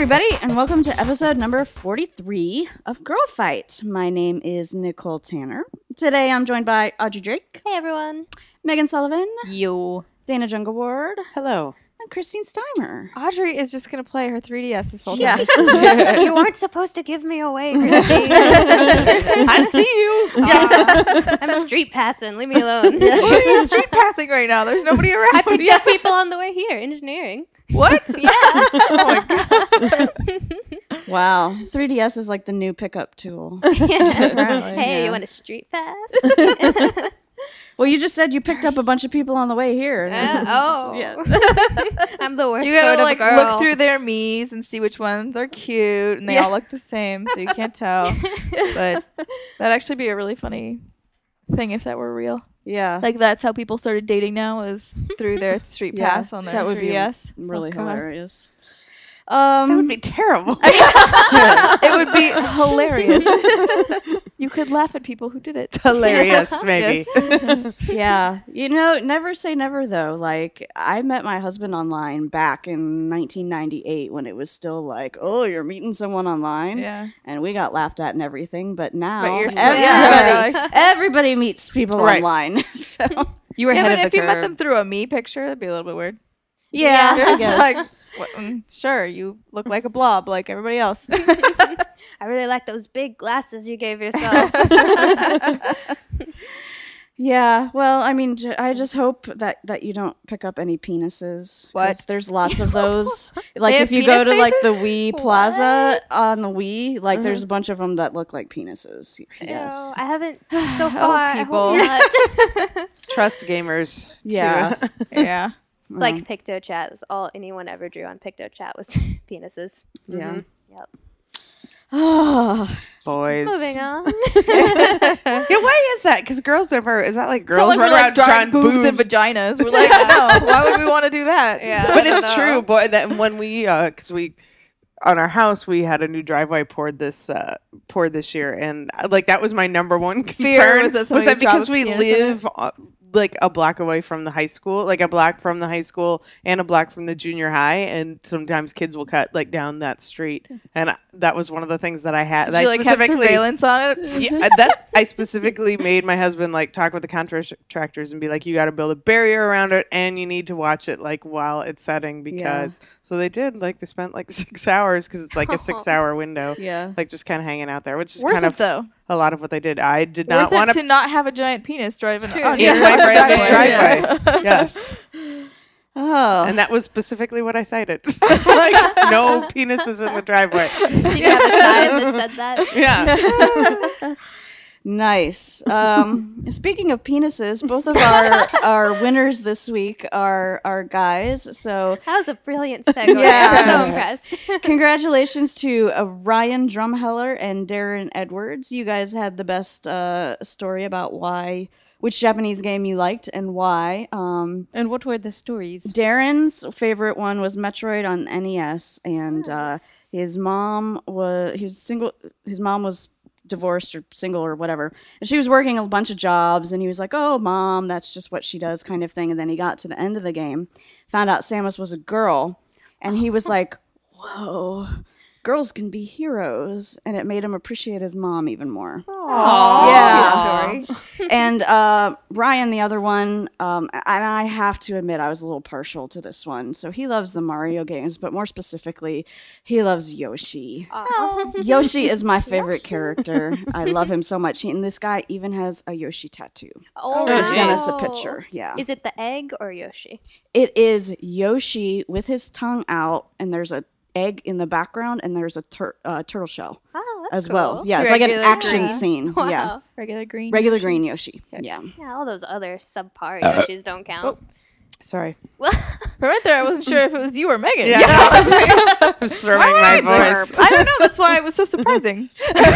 everybody, and welcome to episode number 43 of Girl Fight. My name is Nicole Tanner. Today I'm joined by Audrey Drake. Hey, everyone. Megan Sullivan. Yo. Dana Jungle Ward. Hello. And Christine Steimer. Audrey is just going to play her 3DS this whole Yeah. time. You weren't supposed to give me away, Christine. I see you. I'm street passing. Leave me alone. What are you street passing right now? There's nobody around. I picked up people on the way here. Engineering. What? Yeah. Oh my god. Wow. 3DS is like the new pickup tool. Hey, yeah. you want a street pass? Well, you just said you picked up a bunch of people on the way here. Yeah. I'm the worst You gotta sort of like girl. look through their Mii's and see which ones are cute, and they all look the same, so you can't tell. But that'd actually be a really funny thing if that were real. Yeah. Like that's how people started dating now, is through their street Yeah, pass on their that would be 3DS. really Oh, God. hilarious. That would be terrible. It would be hilarious. You could laugh at people who did it. Hilarious, maybe. Yes. Yeah. You know, never say never, though. Like, I met my husband online back in 1998 when it was still like, oh, you're meeting someone online? Yeah. And we got laughed at and everything. But now But you're still- everybody, yeah. everybody meets people Right. online. So, You were Yeah, ahead but of if the you met curve. them through a me picture, that'd be a little bit weird. yeah, Yeah. I It's guess. like, sure, you look like a blob like everybody else. I really like those big glasses you gave yourself. Yeah, well, I mean, I just hope that you don't pick up any penises. What? 'Cause there's lots of those. Like, They if have you go to, penis like, the faces? Wii Plaza What? on the Wii, like, there's a bunch of them that look like penises. Yes. No, I haven't so far. people. I hope not. Trust gamers. too. Yeah. Yeah. It's like PictoChat. That's all anyone ever drew on PictoChat was penises. Yeah. Yep. Oh, Boys. Moving on. Yeah, why is that? Because girls never, is that like It's girls not like run we're, around drawing boobs and boobs? vaginas. We're like, no, why would we want to do that? Yeah. But I it's don't true, know. boy, that when we, because we, on our house, we had a new driveway poured this year, and like that was my number one Fear concern. was that somebody because dropped we penis in it? live like a block away from the high school, like a block from the high school and a block from the junior high, and sometimes kids will cut like down that street, and that was one of the things that I had. Did that you I like have specifically- surveillance on it? Yeah, that I specifically made my husband like talk with the contractors and be like, you got to build a barrier around it, and you need to watch it like while it's setting because. So they did. Like they spent like 6 hours because it's like a 6-hour window. yeah. Like just kind of hanging out there, which is Worth kind it of though. a lot of what they did. I did not Worth want it to not have a giant penis driving True. on in your my brand new driveway. driveway. Yes, Oh. and that was specifically what I cited. Like no penises in the driveway. Did you have a sign that said that? Yeah. Nice. Speaking of penises, both of our winners this week are guys. So That was a brilliant segue. Yeah. I'm so impressed. congratulations to Ryan Drumheller and Darren Edwards. You guys had the best story about which Japanese game you liked and why. And what were the stories? Darren's favorite one was Metroid on NES, and his mom was single. His mom was divorced or single or whatever, and she was working a bunch of jobs, and he was like, oh mom, that's just what she does, kind of thing. And then he got to the end of the game, found out Samus was a girl, and he was like, whoa, girls can be heroes, and it made him appreciate his mom even more. Yeah. Good story. And Ryan, the other one, and I have to admit I was a little partial to this one. So he loves the Mario games, but more specifically, he loves Yoshi. Yoshi is my favorite character. I love him so much. And this guy even has a Yoshi tattoo. Oh, He sent wow. us a picture. Yeah. Is it the egg or Yoshi? It is Yoshi with his tongue out, and there's a egg in the background, and there's a turtle shell Oh, that's as cool. well. Yeah, it's like an Regular action green. scene. Wow. Yeah. Regular green. Regular green Yoshi. Yeah. Yeah, all those other subpar Yoshis don't count. Sorry. Well, For right there, I wasn't sure if it was you or Megan. Yeah. I was throwing my voice. I don't know. That's why it was so surprising.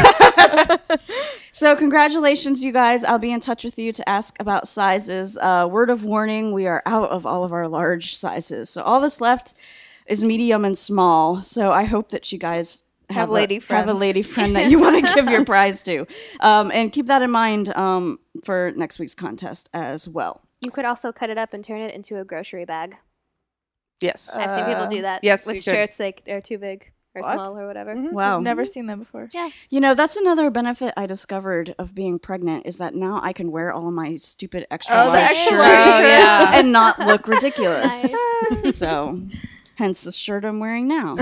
So congratulations, you guys. I'll be in touch with you to ask about sizes. Word of warning, we are out of all of our large sizes. So all that's left is medium and small. So I hope that you guys Have a lady have a friends. lady friend that you want to give your prize to. And keep that in mind for next week's contest as well. you could also cut it up and turn it into a grocery bag. Yes. I've seen people do that. yes, with you could. shirts like they're too big. or What? small or whatever. Wow. I've never seen that before. Yeah. You know, that's another benefit I discovered of being pregnant is that now I can wear all my stupid extra Oh, the large extra shirts large shirts. yeah. and not look ridiculous. So, hence the shirt I'm wearing now.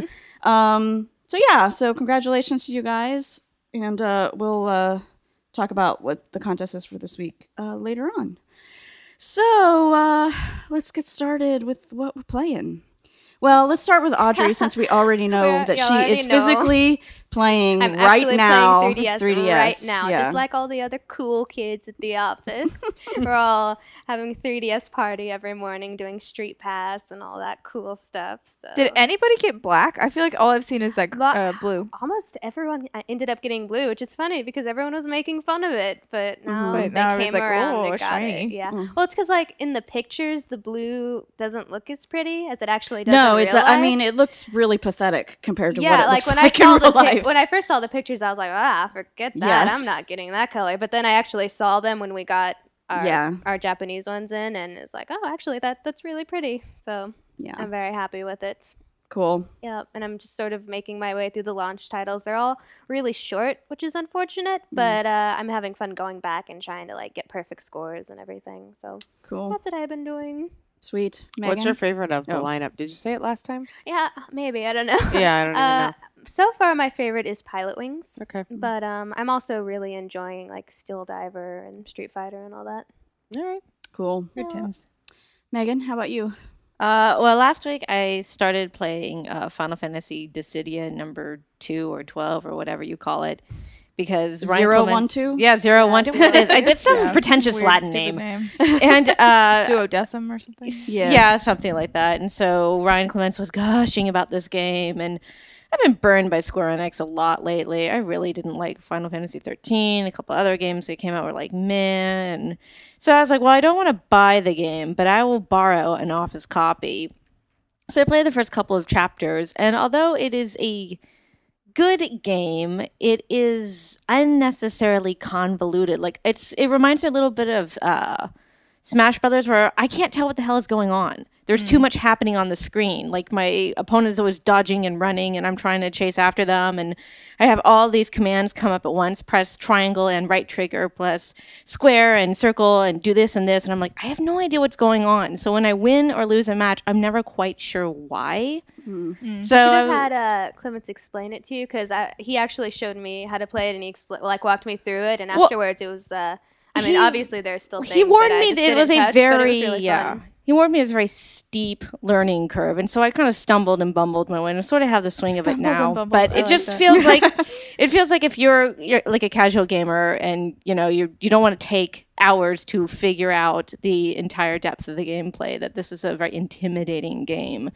So congratulations to you guys, and we'll talk about what the contest is for this week later on. So let's get started with what we're playing. Well, let's start with Audrey since we already know that y'all she already is know. physically playing I'm right actually now. playing 3DS, right now, yeah. just like all the other cool kids at the office. We're all having 3DS party every morning, doing Street Pass and all that cool stuff. So Did anybody get black? I feel like all I've seen is that blue. almost everyone ended up getting blue, which is funny because everyone was making fun of it, but now But they now came everyone's like, around "Oh, and got shiny." it. Yeah. Well, it's because like in the pictures, the blue doesn't look as pretty as it actually does. No, in it's. real I life. mean, it looks really pathetic compared to what Yeah, it like looks when like I saw in real life. when I first saw the pictures, I was like, forget that. Yeah. I'm not getting that color. But then I actually saw them when we got Yeah. our Japanese ones in, and it's like, oh, actually, that's really pretty. So Yeah, I'm very happy with it. cool. Yep, and I'm just sort of making my way through the launch titles. They're all really short, which is unfortunate, but I'm having fun going back and trying to like get perfect scores and everything. So Cool. that's what I've been doing. Sweet. Megan? What's your favorite of the Oh. lineup? Did you say it last time? Yeah, maybe I don't know. Yeah, I don't even know. So far, my favorite is Pilot Wings. Okay. But I'm also really enjoying like Steel Diver and Street Fighter and all that. All right. Cool. Good times. Megan, how about you? Well, last week I started playing Final Fantasy Dissidia number 2 or 12 or whatever you call it. Because Ryan 012? Yeah, 012. It is. I did some Yeah, pretentious weird, Latin stupid name. And Duodecim or something. yeah, something like that. And so Ryan Clements was gushing about this game, and I've been burned by Square Enix a lot lately. I really didn't like Final Fantasy 13. A couple other games that came out were like meh. And so I was like, well, I don't want to buy the game, but I will borrow an office copy. So I played the first couple of chapters, and although it is a good game, it is unnecessarily convoluted. Like it reminds me a little bit of Smash Brothers, where I can't tell what the hell is going on. There's too much happening on the screen. Like my opponent is always dodging and running, and I'm trying to chase after them. And I have all these commands come up at once: press triangle and right trigger, plus square and circle, and do this and this. And I'm like, I have no idea what's going on. So when I win or lose a match, I'm never quite sure why. So Should have had Clements explain it to you because he actually showed me how to play it and he walked me through it. And afterwards, it was. Obviously, there's still things he warned that I me just that it didn't was a touch, but very it was really fun. He warned me it was a very steep learning curve, and so I kind of stumbled and bumbled my way. And I sort of have the swing of it Stumbled and now, bumbled. but I it like just that. feels like if you're like a casual gamer and you don't want to take hours to figure out the entire depth of the gameplay, that this is a very intimidating game.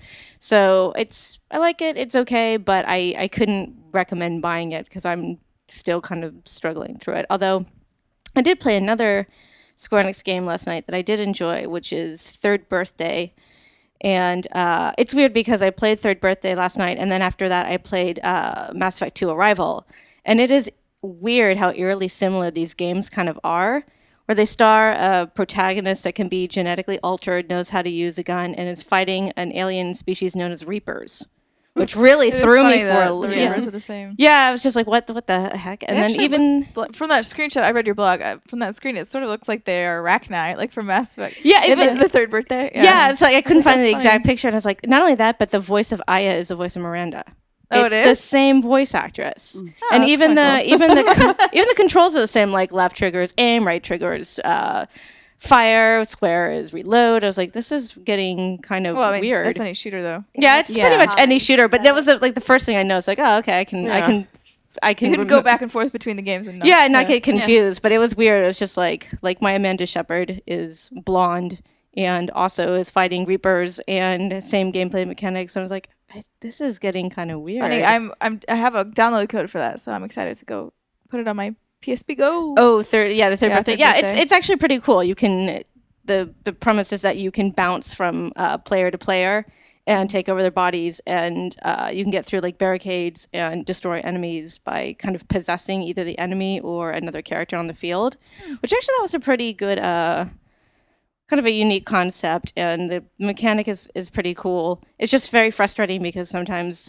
So I like it. It's okay, but I couldn't recommend buying it because I'm still kind of struggling through it. Although I did play another Square Enix game last night that I did enjoy, which is Third Birthday. And it's weird because I played Third Birthday last night, and then after that I played Mass Effect 2 Arrival. And it is weird how eerily similar these games kind of are, where they star a protagonist that can be genetically altered, knows how to use a gun, and is fighting an alien species known as Reapers. Which really It is threw me funny for that a the little. Reapers are the same. Yeah, I was just like, what the heck? And then Actually, even from that screenshot, I read your blog. From that screen, it sort of looks like they are Arachnite, like from Mass Effect. Yeah, in even- the Third Birthday. Yeah, it's like I couldn't find the That's exact funny. picture, and I was like, not only that, but the voice of Aya is the voice of Miranda. Oh, It's it the is? same voice actress, and that's even kinda the even the even the controls are the same. Like left trigger is aim, right trigger is fire, square is reload. I was like, this is getting kind of Well, I mean, weird. that's any shooter though. Yeah, it's pretty Yeah. much any shooter. But that So- was like the first thing I noticed. Like, oh, okay, I can You can go back and forth between the games and Yeah, and not get confused. But it was weird. It was just like my Amanda Shepard is blonde and also is fighting Reapers and same gameplay mechanics. I was like, this is getting kind of weird. Funny, I have a download code for that, so I'm excited to go put it on my PSP Go. the third birthday. Third Yeah, Birthday. it's actually pretty cool. You can the premise is that you can bounce from player to player and take over their bodies, and you can get through like barricades and destroy enemies by kind of possessing either the enemy or another character on the field. Which actually that was a pretty good kind of a unique concept, and the mechanic is pretty cool. It's just very frustrating because sometimes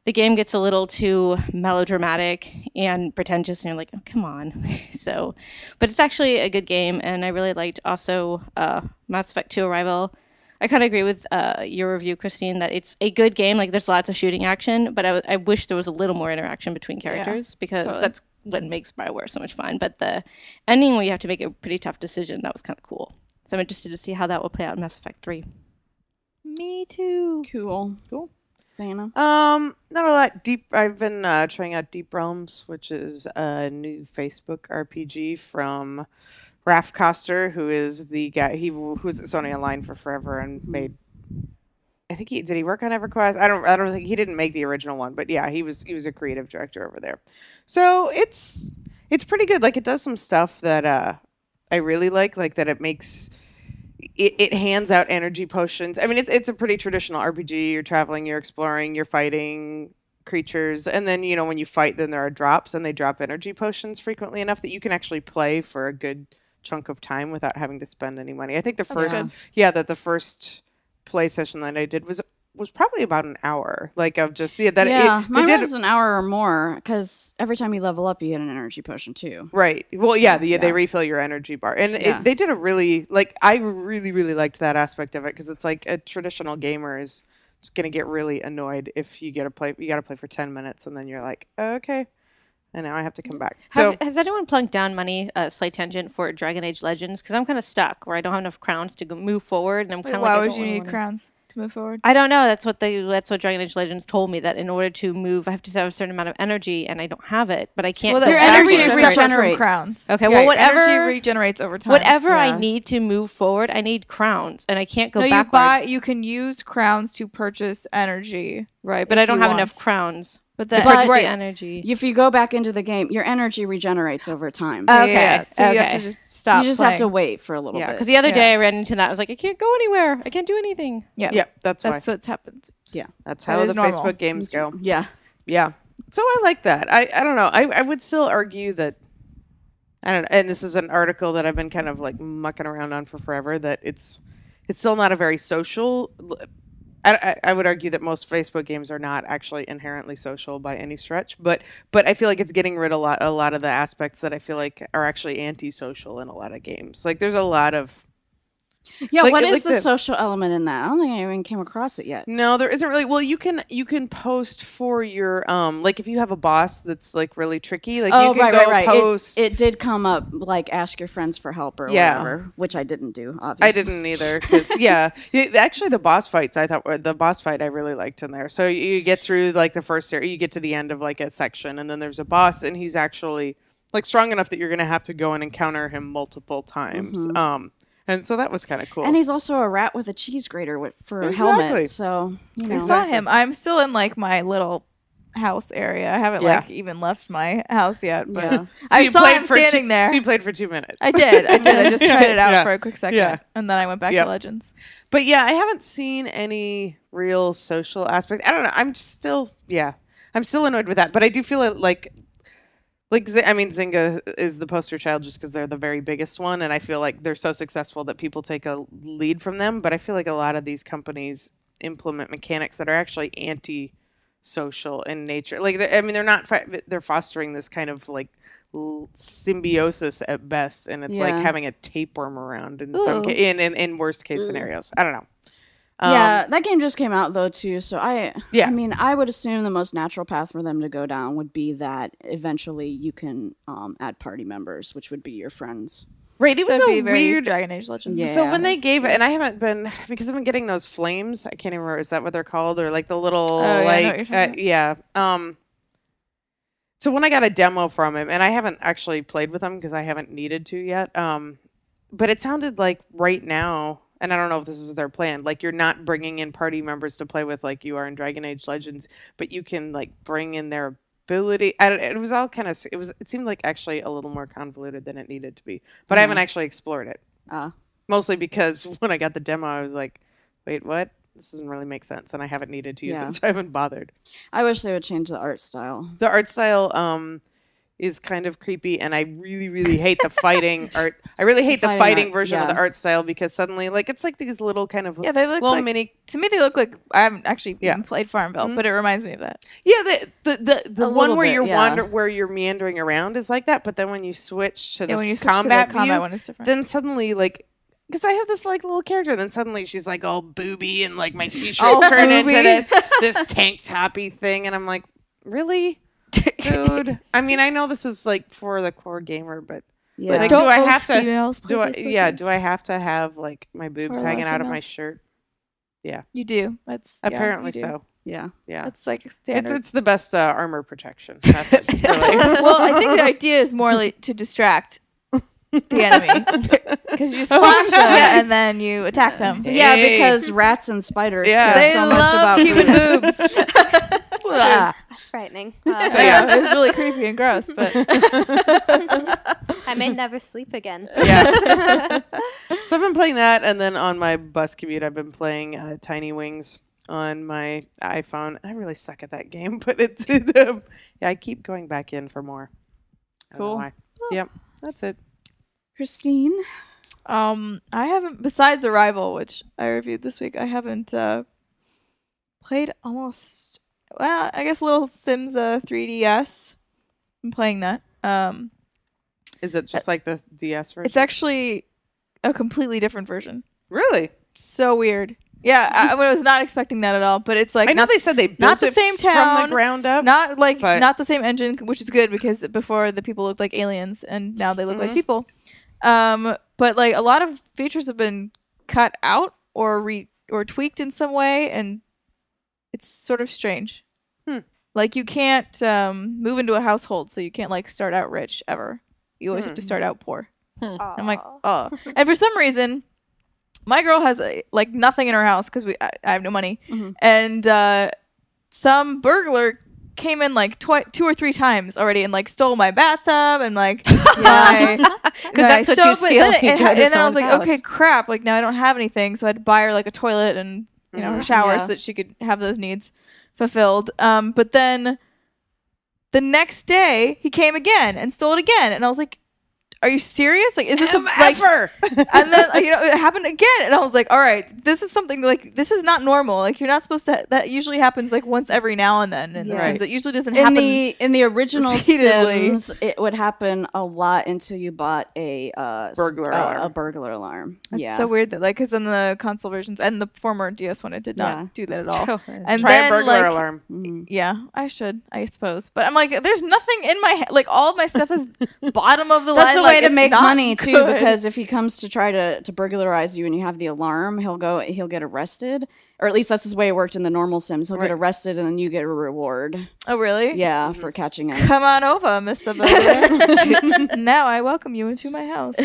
the game gets a little too melodramatic and pretentious, and you're like, oh, come on. So, but it's actually a good game, and I really liked also Mass Effect 2 Arrival. I kind of agree with your review, Christine, that it's a good game. Like, there's lots of shooting action, but I wish there was a little more interaction between characters because that's what makes BioWare so much fun. But the ending where you have to make a pretty tough decision, that was kind of cool. So I'm interested to see how that will play out in Mass Effect 3. Me too. Cool. Diana? Not a lot deep. I've been trying out Deep Realms, which is a new Facebook RPG from Raph Koster, who is the guy who was at Sony Online for forever and made. I think did he work on EverQuest? I don't think he didn't make the original one, but yeah, he was a creative director over there. So it's pretty good. Like, it does some stuff that I really like that it makes. It hands out energy potions. I mean, it's a pretty traditional RPG. You're traveling, you're exploring, you're fighting creatures, and then when you fight, then there are drops, and they drop energy potions frequently enough that you can actually play for a good chunk of time without having to spend any money. I think the first play session that I did was probably about an hour. Like, of just mine was an hour or more because every time you level up, you get an energy potion too. Right. Well, they refill your energy bar, and they did a really I really really liked that aspect of it because it's like a traditional gamer is just gonna get really annoyed if you got to play for 10 minutes and then you're like, okay, and now I have to come back. So has anyone plunked down money, slight tangent, for Dragon Age Legends? Because I'm kind of stuck where I don't have enough crowns to move forward, and I'm kind of like, why would you need crowns to move forward? I don't know. That's what Dragon Age Legends told me, that in order to move, I have to have a certain amount of energy, and I don't have it. But I can't. Well, your energy regenerates. Crowns. Okay. Well, whatever energy regenerates over time. Whatever I need to move forward, I need crowns, and I can't go backwards. You can use crowns to purchase energy. Right, but I don't have enough crowns. But the energy. If you go back into the game, your energy regenerates over time. Okay. Yeah. So you have to just stop. You just have to wait for a little bit. Because the other day I ran into that. I was like, I can't go anywhere. I can't do anything. Yeah. That's what's happened. Yeah. That's how the normal. Facebook games go. Yeah. Yeah. So I like that. I don't know. I would still argue that, I don't know, and this is an article that I've been kind of like mucking around on for forever, that it's still not a very social. I would argue that most Facebook games are not actually inherently social by any stretch, but I feel like it's getting rid of a lot of the aspects that I feel like are actually antisocial in a lot of games. Like, there's a lot of what is the social element in that? I don't think I even came across it yet. No, there isn't really. Well, you can post for your like, if you have a boss that's like really tricky, like you can go post. It did come up, like, ask your friends for help or whatever, which I didn't do. Obviously, I didn't either because actually the boss fights I really liked in there. So you get through like the first area, you get to the end of like a section, and then there's a boss, and he's actually like strong enough that you're gonna have to go and encounter him multiple times. Mm-hmm. And so that was kind of cool. And he's also a rat with a cheese grater for a helmet. So, I saw him. I'm still in like my little house area. I haven't even left my house yet. But so I saw him standing there. So you played for 2 minutes. I did. I just tried it out for a quick second. And then I went back to Legends. But yeah, I haven't seen any real social aspect. I don't know. I'm still annoyed with that. But I do feel like Zynga is the poster child just because they're the very biggest one, and I feel like they're so successful that people take a lead from them. But I feel like a lot of these companies implement mechanics that are actually anti-social in nature. Like, they're not. They're fostering this kind of like symbiosis at best, and it's like having a tapeworm around in in worst case scenarios. I don't know. That game just came out though too, so I mean, I would assume the most natural path for them to go down would be that eventually you can add party members, which would be your friends. Right, it was a weird Dragon Age Legends. Yeah, so when they gave it, and I haven't been, because I've been getting those flames. I can't even remember. Is that what they're called, or like the little So when I got a demo from him, and I haven't actually played with him because I haven't needed to yet. But it sounded like right now. And I don't know if this is their plan. Like, you're not bringing in party members to play with like you are in Dragon Age Legends, but you can like bring in their ability. It was all kind of. It seemed like actually a little more convoluted than it needed to be. But I haven't actually explored it. Mostly because when I got the demo, I was like, "Wait, what? This doesn't really make sense," and I haven't needed to use it, so I haven't bothered. I wish they would change the art style. The art style. is kind of creepy, and I really, really hate the fighting art. I really hate the Fighting fighting art, version of yeah. the art style because suddenly, like, it's like these little kind of Yeah, they look little like mini. to me they look like I haven't actually Yeah. even played Farmville, but it reminds me of that. Yeah, the A one little where bit, yeah. where you're meandering around is like that, but then when you switch to the When you switch to combat the combat view, one is different. then suddenly like. Because I have this like little character, and then suddenly she's like all booby, and like my All t-shirt's turned into booby. this tank toppy thing, and I'm like, really, dude? I mean, I know this is like for the core gamer, but Yeah. like, Don't do I most have to? females play Do I? Facebook Yeah, games? do I have to have like my boobs Or a lot hanging of out of my females. shirt? You do. That's yeah, Apparently you do. so. Yeah. Yeah, That's like standard. it's the best armor protection. That's really. Well, I think the idea is more like to distract the enemy because you just flash them and then you attack them. Yeah, Hey. because rats and spiders Yeah. care They so much love about human boobs. boobs. That's frightening. Yeah, it was really creepy and gross, but I may never sleep again. Yes. So I've been playing that, and then on my bus commute, I've been playing Tiny Wings on my iPhone. I really suck at that game, but yeah, I keep going back in for more. I don't know Cool. why. Yep, that's it. Christine? I haven't. Besides Arrival, which I reviewed this week, I haven't played almost. Well, I guess a little Sims 3DS. I'm playing that. Is it just like the DS version? It's actually a completely different version. Really? So weird. Yeah, I was not expecting that at all. But it's like I know not they said they built not the it same from town, the ground up. not like but- not the same engine, which is good because before the people looked like aliens and now they look like Mhm. people. But like a lot of features have been cut out or tweaked in some way, and it's sort of strange. Like you can't move into a household, so you can't like start out rich ever. You always have to start out poor. I'm like, oh. And for some reason, my girl has like nothing in her house because I have no money, and some burglar came in like 2 or 3 times already and like stole my bathtub and like Because that's what you steal. And when you go to then I was someone's like, house. okay, crap! Like now I don't have anything, so I had to buy her like a toilet and her shower Yeah. so that she could have those needs fulfilled. But then the next day he came again and stole it again, and I was like, are you serious? Like, is this like? And then it happened again, and I was like, all right, this is something like this is not normal. Like you're not supposed to. That usually happens like once every now and then in The Yeah. Sims. It usually doesn't In happen. in the original repeatedly. Sims, it would happen a lot until you bought a Burglar alarm. A burglar alarm. It's yeah. so weird that like because in the console versions and the former DS one, it did not Yeah. do that at all. And Try then a burglar like, alarm. yeah, I should, I suppose. But I'm like, there's nothing in my head. Like all of my stuff is bottom of the line. That's a like, way to it's make not money too, good. because if he comes to try to burglarize you and you have the alarm, he'll get arrested, or at least that's the way it worked in the normal Sims. He'll get arrested and then you get a reward. Oh really? Yeah, for catching him. Come on over, Mr. Burglar. Now I welcome you into my house.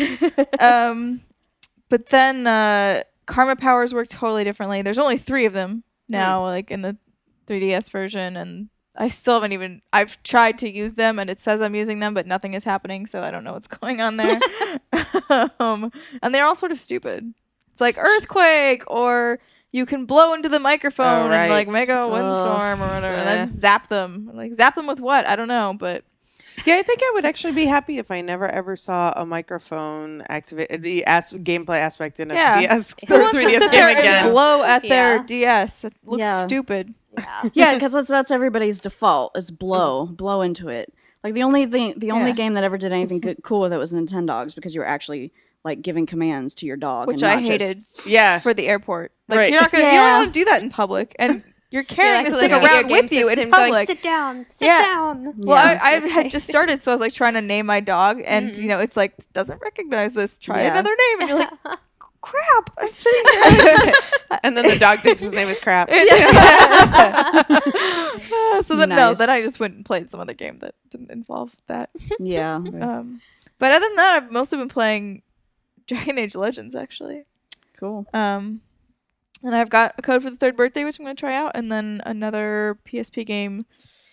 But then Karma powers work totally differently. There's only 3 of them now, like in the 3DS version, and I still haven't even. I've tried to use them, and it says I'm using them, but nothing is happening, so I don't know what's going on there. And they're all sort of stupid. It's like earthquake, or you can blow into the microphone Oh, and like right. make a windstorm or whatever, and then zap them. Like zap them with what? I don't know, but Yeah, I think I would actually be happy if I never ever saw a microphone activate the gameplay aspect in a DS Who or wants to 3DS sit game there and again. blow at their Yeah. DS? It looks Yeah. stupid. Yeah, because that's everybody's default is blow into it. Like the only game that ever did anything cool with it was Nintendogs, because you were actually like giving commands to your dog, Which and I not just- hated Yeah. for the airport. Like Right. you're not gonna, you Yeah. don't want to do that in public, and you're carrying this thing looking at your around game with you in system public. going, sit down, sit Yeah. down. Well, Yeah. I had just started, so I was like trying to name my dog, and it's like doesn't recognize this. Try Yeah. another name, and you're like, crap, I'm sitting here. And then the dog thinks his name is Crap. So then Nice. then I just went and played some other game that didn't involve that. Yeah. But other than that, I've mostly been playing Dragon Age Legends actually. Cool. And I've got a code for the 3rd birthday, which I'm going to try out, and then another PSP game,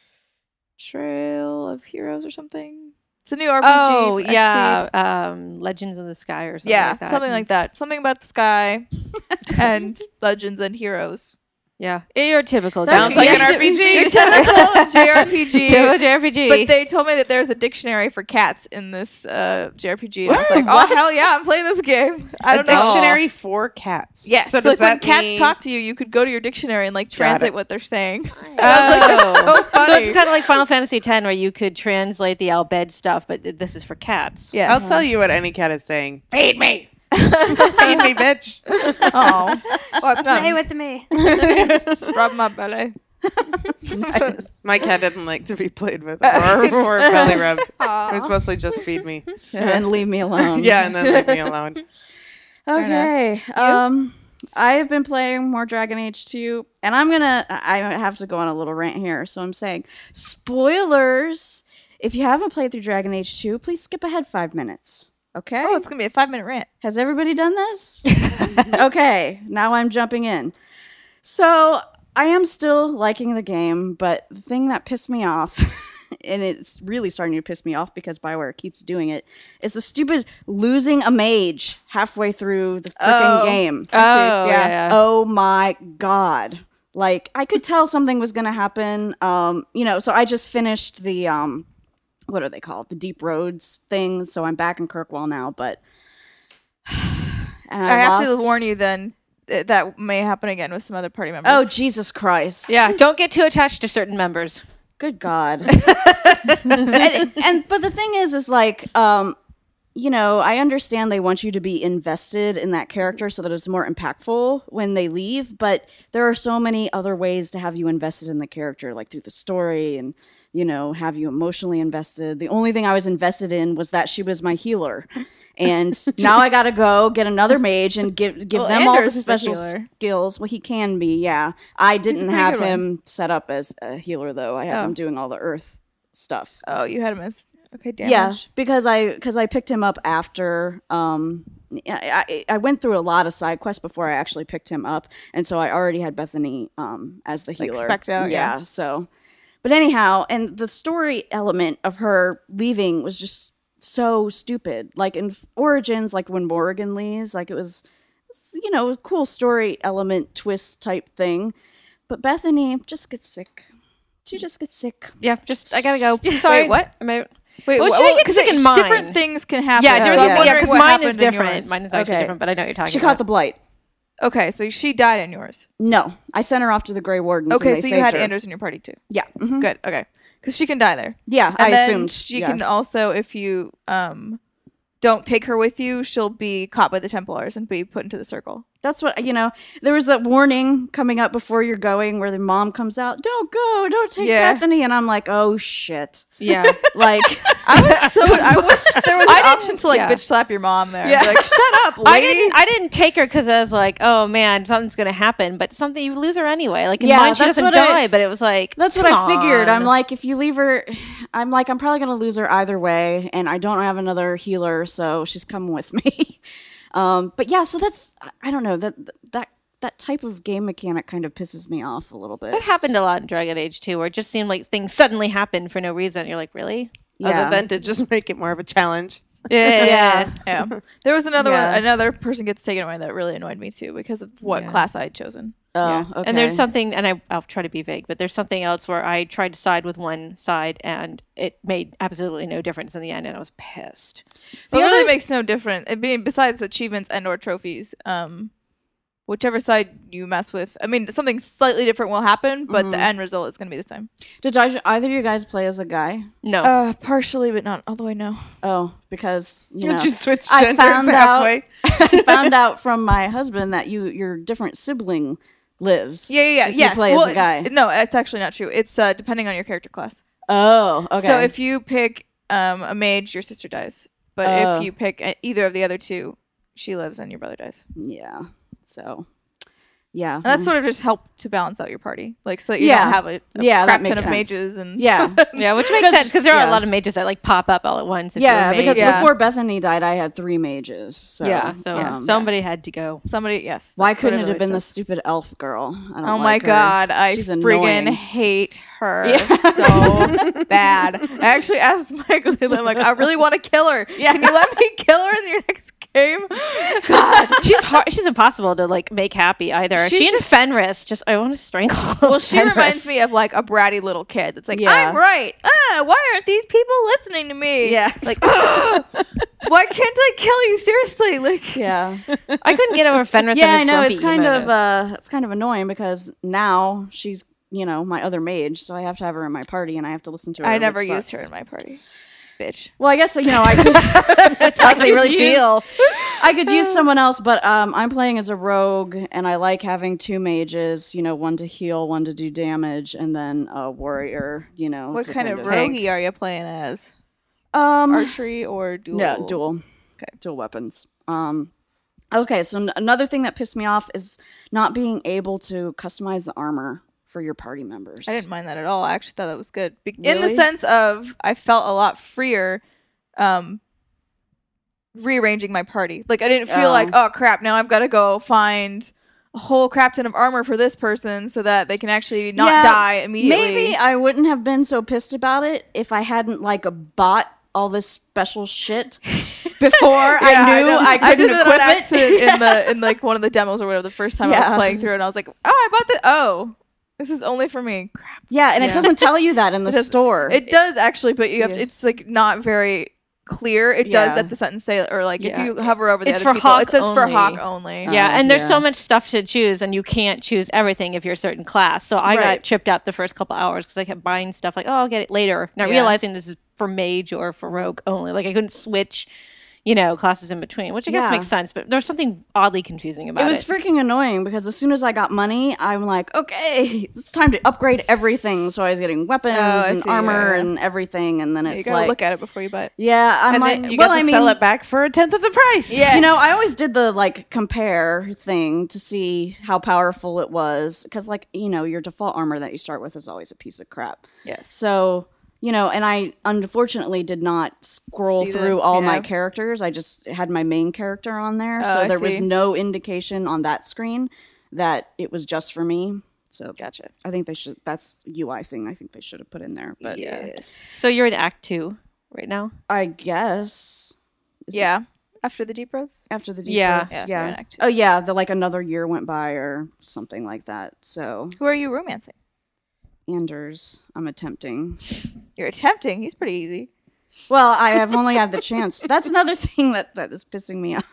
Trail of Heroes or something. It's a new RPG. Oh for yeah, XSEED. Legends of the Sky or something. Yeah, like that. something like that. Something about the sky and Legends and Heroes. Yeah, your typical. Sounds game. like an RPG. Your typical JRPG. Typical JRPG. But they told me that there's a dictionary for cats in this JRPG. And I was like, oh, hell yeah, I'm playing this game. I don't know. Dictionary for cats. Yes. So So does like when that cats mean... talk to you, you could go to your dictionary and like translate it. what they're saying. Oh, funny. so it's kind of like Final Fantasy X, where you could translate the Albed stuff, but this is for cats. Yeah. I'll tell you what any cat is saying. Feed me. Feed me, bitch. Oh, Or play with me. rub my belly. My cat didn't like to be played with or belly rubbed. It was mostly just feed me. And leave me alone. Yeah, and then leave me alone. Okay. I have been playing more Dragon Age 2, and I have to go on a little rant here. So I'm saying, spoilers. If you haven't played through Dragon Age 2, please skip ahead 5 minutes. Okay? Oh, it's going to be a 5-minute rant. Has everybody done this? Okay, now I'm jumping in. So I am still liking the game, but the thing that pissed me off, and it's really starting to piss me off because BioWare keeps doing it, is the stupid losing a mage halfway through the freaking game. Oh, Yeah. Oh my God. Like, I could tell something was going to happen. So I just finished the, what are they called? The Deep Roads things. So I'm back in Kirkwall now, but... and I have lost- to warn you then, that may happen again with some other party members. Oh, Jesus Christ. Yeah, don't get too attached to certain members. Good God. But the thing is like, I understand they want you to be invested in that character so that it's more impactful when they leave, but there are so many other ways to have you invested in the character, like through the story and, have you emotionally invested. The only thing I was invested in was that she was my healer. And now I gotta go get another mage and give them all the Anders is a special healer. skills. Well, he can be, yeah. I didn't pretty have good him set up as a healer, though. I have Oh. him doing all the earth stuff. Oh, you had him as... Okay, damage. Yeah, because I picked him up after. I went through a lot of side quests before I actually picked him up, and so I already had Bethany as the healer. spec'd out, yeah. So, but anyhow, and the story element of her leaving was just so stupid. Like in Origins, like when Morrigan leaves, like it was a cool story element twist type thing, but Bethany just gets sick. She just gets sick. Yeah, I gotta go. Sorry. Wait, what? Am I? Wait, Well, should I get 'cause sick in mine? different things can happen. Yeah, So I'm yeah. wondering because what mine is happened in different. yours. Mine is actually Okay. different, but I know what you're talking She about. caught the blight. Okay, so she died in yours. No, I sent her off to the Grey Wardens. and Okay, they so you saved had her. Anders in your party too. Yeah. mhm. Good. Okay, because she can die there. Yeah, And I then assumed. she yeah. can also, if you don't take her with you, she'll be caught by the Templars and be put into the circle. That's what, there was that warning coming up before you're going where the mom comes out, don't go, don't take Yeah. Bethany. And I'm like, oh, shit. Yeah. Like, I wish there was an option to yeah. bitch slap your mom there. Yeah. Be like, shut up, lady. I didn't take her because I was like, oh man, something's gonna happen. But something you lose her anyway. Like in Yeah, mine, she that's doesn't what I- die, but it was like that's what come I figured. on. I'm like, if you leave her, I'm probably going to lose her either way. And I don't have another healer, so she's coming with me. But yeah, so that's, I don't know, that type of game mechanic kind of pisses me off a little bit. That happened a lot in Dragon Age 2, where it just seemed like things suddenly happened for no reason. You're like, really? Yeah. Other than to just make it more of a challenge. Yeah. Yeah. There was another Yeah. one, another person gets taken away that really annoyed me too because of what class I had chosen. Oh, okay. And there's something, and I'll try to be vague, but there's something else where I tried to side with one side, and it made absolutely no difference in the end, and I was pissed. But it really makes no difference. I mean, besides achievements and or trophies, whichever side you mess with, I mean, something slightly different will happen, but the end result is going to be the same. Did either of you guys play as a guy? No. Partially, but not all the way. No. Oh, because, Did you switch I genders found out- halfway? I found out from my husband that your different sibling lives. Yeah. If Yes. you play as a guy. No, it's actually not true. It's depending on your character class. Oh, okay. So if you pick a mage, your sister dies. But Oh. if you pick either of the other two, she lives and your brother dies. yeah, so yeah, And that's sort of just help to balance out your party, like so that you Yeah. don't have a Yeah, crap that ton makes of sense. mages and yeah, Yeah, which makes Because- sense because there are yeah. a lot of mages that like pop up all at once. If yeah. you're a mage. Because Yeah. before Bethany died, I had 3 mages. So somebody had to go. somebody. Yes. why that's what couldn't it have been the does. stupid elf girl? I don't Oh my like her. god, I She's friggin' annoying. hate her Yeah. so bad. I actually asked Michael, I'm like, I really want to kill her. Can you let me kill her in your next game? She's hard. She's impossible to like make happy either. She's She and just- Fenris, just I want to strangle. Well, she Fenris. reminds me of like a bratty little kid that's like, Yeah. I'm right. Why aren't these people listening to me? Yeah. Like, why can't I kill you? Seriously, like, Yeah. I couldn't get over Fenris. Yeah, and I his know. grumpy It's kind of annoying because now she's, my other mage, so I have to have her in my party and I have to listen to her. I never which used sucks. her in my party. Bitch. Well, I guess I could. How they really use- feel. I could use someone else, but I'm playing as a rogue, and I like having two mages. One to heal, one to do damage, and then a warrior. What to kind of tank. roguey are you playing as? Um, Archery or duel? yeah, dual. Okay, dual weapons. Okay, so another thing that pissed me off is not being able to customize the armor for your party members. I didn't mind that at all. I actually thought that was good. In the Really? sense of, I felt a lot freer rearranging my party. Like, I didn't feel Oh. like, oh crap, now I've got to go find a whole crap ton of armor for this person so that they can actually not Yeah, die immediately. Maybe I wouldn't have been so pissed about it if I hadn't bought all this special shit before I knew know. I couldn't did it equip on it. accident in like one of the demos or whatever the first time I was Yeah. playing through, and I was like, oh, I bought this. Oh, this is only for me. Crap. Yeah, and it doesn't tell you that in the doesn't- store. It does actually, but you have to, Yeah. it's like not very clear. It does Yeah. at the sentence say, or like if Yeah. you hover over the It's other for people, Hawk it says for only. Hawk only. Yeah, and there's yeah. so much stuff to choose, and you can't choose everything if you're a certain class. So I got Right. tripped out the first couple hours because I kept buying stuff like, oh, I'll get it later, not Yeah. realizing this is for mage or for rogue only. Like I couldn't switch, classes in between, which I guess Yeah. makes sense. But there's something oddly confusing about It it. was freaking annoying because as soon as I got money, I'm like, okay, it's time to upgrade everything. So I was getting weapons I and see, armor yeah. and everything, and then You it's gotta like, look at it before you buy it. yeah, I'm And like, then you well, got to I mean, sell it back for a tenth of the price. Yeah. I always did the compare thing to see how powerful it was because your default armor that you start with is always a piece of crap. Yes. So, and I unfortunately did not scroll See through the- all my yeah. characters. I just had my main character on there. Oh, So I there was see. no indication on that screen that it was just for me. So Gotcha. I think they should, that's a UI thing I think they should have put in there. But Yes. So you're in Act 2 right now. I guess. Is it Yeah. After the Deep Roads? after the deep Yeah. roads? Yeah, Yeah. you're in Act 2. Oh, yeah. Another year went by or something like that. So Who are you romancing? Anders, I'm attempting. You're attempting. He's pretty easy. Well, I have only had the chance. That's another thing that is pissing me off.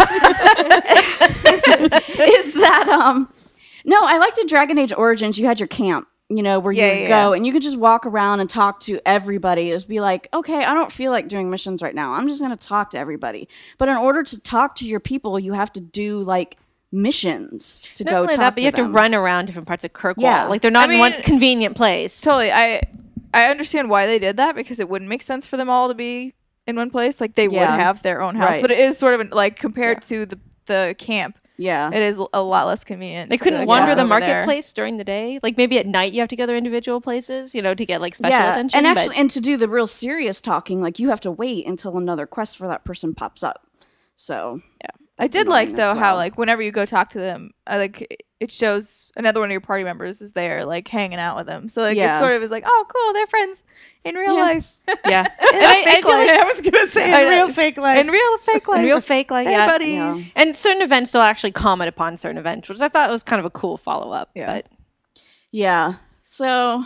Is that no, I liked in Dragon Age Origins you had your camp, where you Yeah, would yeah, go yeah. and you could just walk around and talk to everybody. It would be like, okay, I don't feel like doing missions right now. I'm just going to talk to everybody. But in order to talk to your people, you have to do missions to Not go only talk that, but to you have them. to run around different parts of Kirkwall. Yeah. Like they're not I in one mean- convenient place. Totally. I understand why they did that because it wouldn't make sense for them all to be in one place. Like they would Yeah. have their own house, Right. but it is sort of like compared to the camp, Yeah. it is a lot less convenient. They to, couldn't like, wander walk the over there. marketplace during the day. Like maybe at night you have to go to individual places, to get like special yeah. attention. And but- actually, and to do the real serious talking, you have to wait until another quest for that person pops up. So I did like annoying as though how well. whenever you go talk to them, it shows another one of your party members is there hanging out with them. So it Yeah. sort of is like, oh cool, they're friends in real Yeah. life. yeah. And I do like- I was gonna say I in know. real fake life. in real fake life. In real fake, like Hey, yeah. buddy. yeah. And certain events they'll actually comment upon certain events, which I thought was kind of a cool follow up. Yeah. But Yeah. So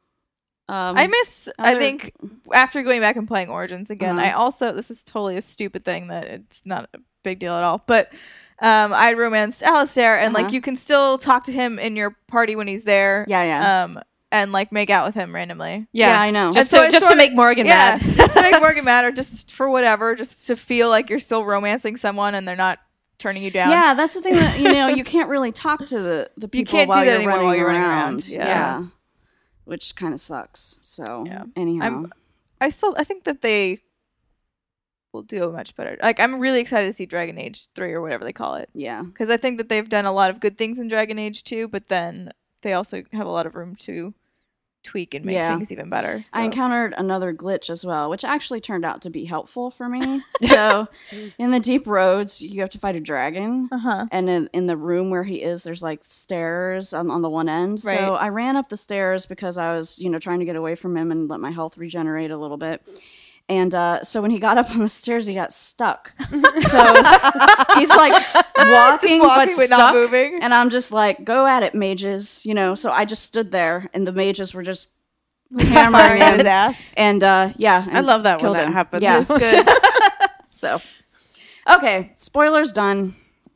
I miss. I other- think after going back and playing Origins again, Uh-huh. I also this is totally a stupid thing that it's not a big deal at all. But I romanced Alistair, and Uh-huh. you can still talk to him in your party when he's there. Yeah. And make out with him randomly. yeah, I know. Just And so to, it's just to sorta- make Morgan Yeah, mad. just to make Morgan mad, or just for whatever, just to feel like you're still romancing someone and they're not turning you down. Yeah, that's the thing that you can't really talk to the people can't do while that you're anymore running while you're running around. around. Yeah. Yeah. Which kind of sucks. So Yeah. anyhow, I think that they will do a much better. I'm really excited to see Dragon Age 3 or whatever they call it. yeah. Because I think that they've done a lot of good things in Dragon Age 2, but then they also have a lot of room to tweak and make Yeah. things even better. I so. encountered another glitch as well, which actually turned out to be helpful for me. So in the deep roads, you have to fight a dragon. Uh-huh. And in the room where he is, there's stairs on the one end. Right. So I ran up the stairs because I was, trying to get away from him and let my health regenerate a little bit. And so when he got up on the stairs, he got stuck. So He's like walking, but but not stuck. moving. And I'm just like, go at it, mages. So I just stood there, and the mages were just hammering his him. ass. And yeah, and I love that when killed that him. happens. Yeah, It's good. so okay, spoilers done.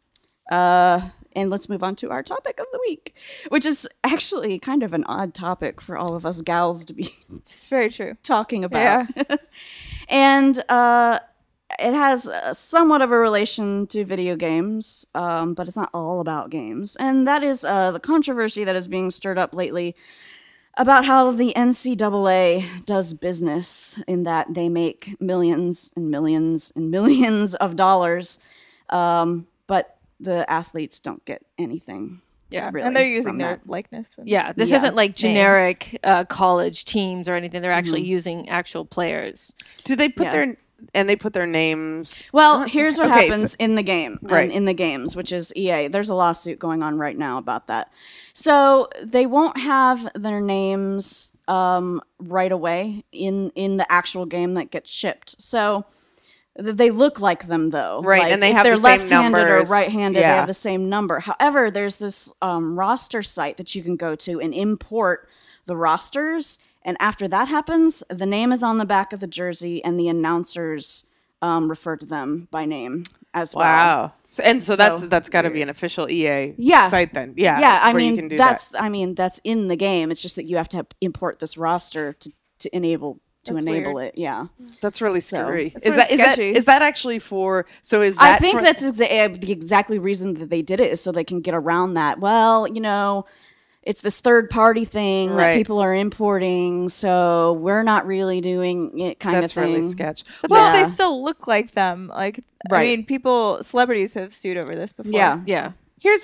And let's move on to our topic of the week, which is actually kind of an odd topic for all of us gals to be It's very true. talking about. And it has somewhat of a relation to video games, but it's not all about games. And that is the controversy that is being stirred up lately about how the NCAA does business, in that they make millions and millions and millions of dollars, but the athletes don't get anything. Yeah, really, and they're using from their that. likeness. And Yeah, this Yeah, isn't like names. generic college teams or anything. They're actually using actual players. Do they put Yeah. they put their names? Well, here's what Okay, happens in the game, Right. in the games, which is EA. There's a lawsuit going on right now about that. So they won't have their names right away in the actual game that gets shipped. So they look like them, though. Right, Like, and they if have they're the same left-handed or numbers. right-handed, they Yeah. have the same number. However, there's this roster site that you can go to and import the rosters. And after that happens, the name is on the back of the jersey, and the announcers refer to them by name as well. Wow. So So- that's got to be an official EA Yeah. site then. Yeah. Yeah, I where you mean can do that's that. that's in the game. It's just that you have to import this roster to enable That's enable weird. it. Yeah, That's really So- scary. That's Is really that is that sketchy. is that actually for? So is that? I think for- that's the exactly reason that they did it, is so they can get around that. Well, it's this third party thing that Right. people are importing, so we're not really doing it kind that's of thing. really sketch. But Yeah. they still look like them. Like, Right. I mean, celebrities have sued over this before. Yeah. Yeah.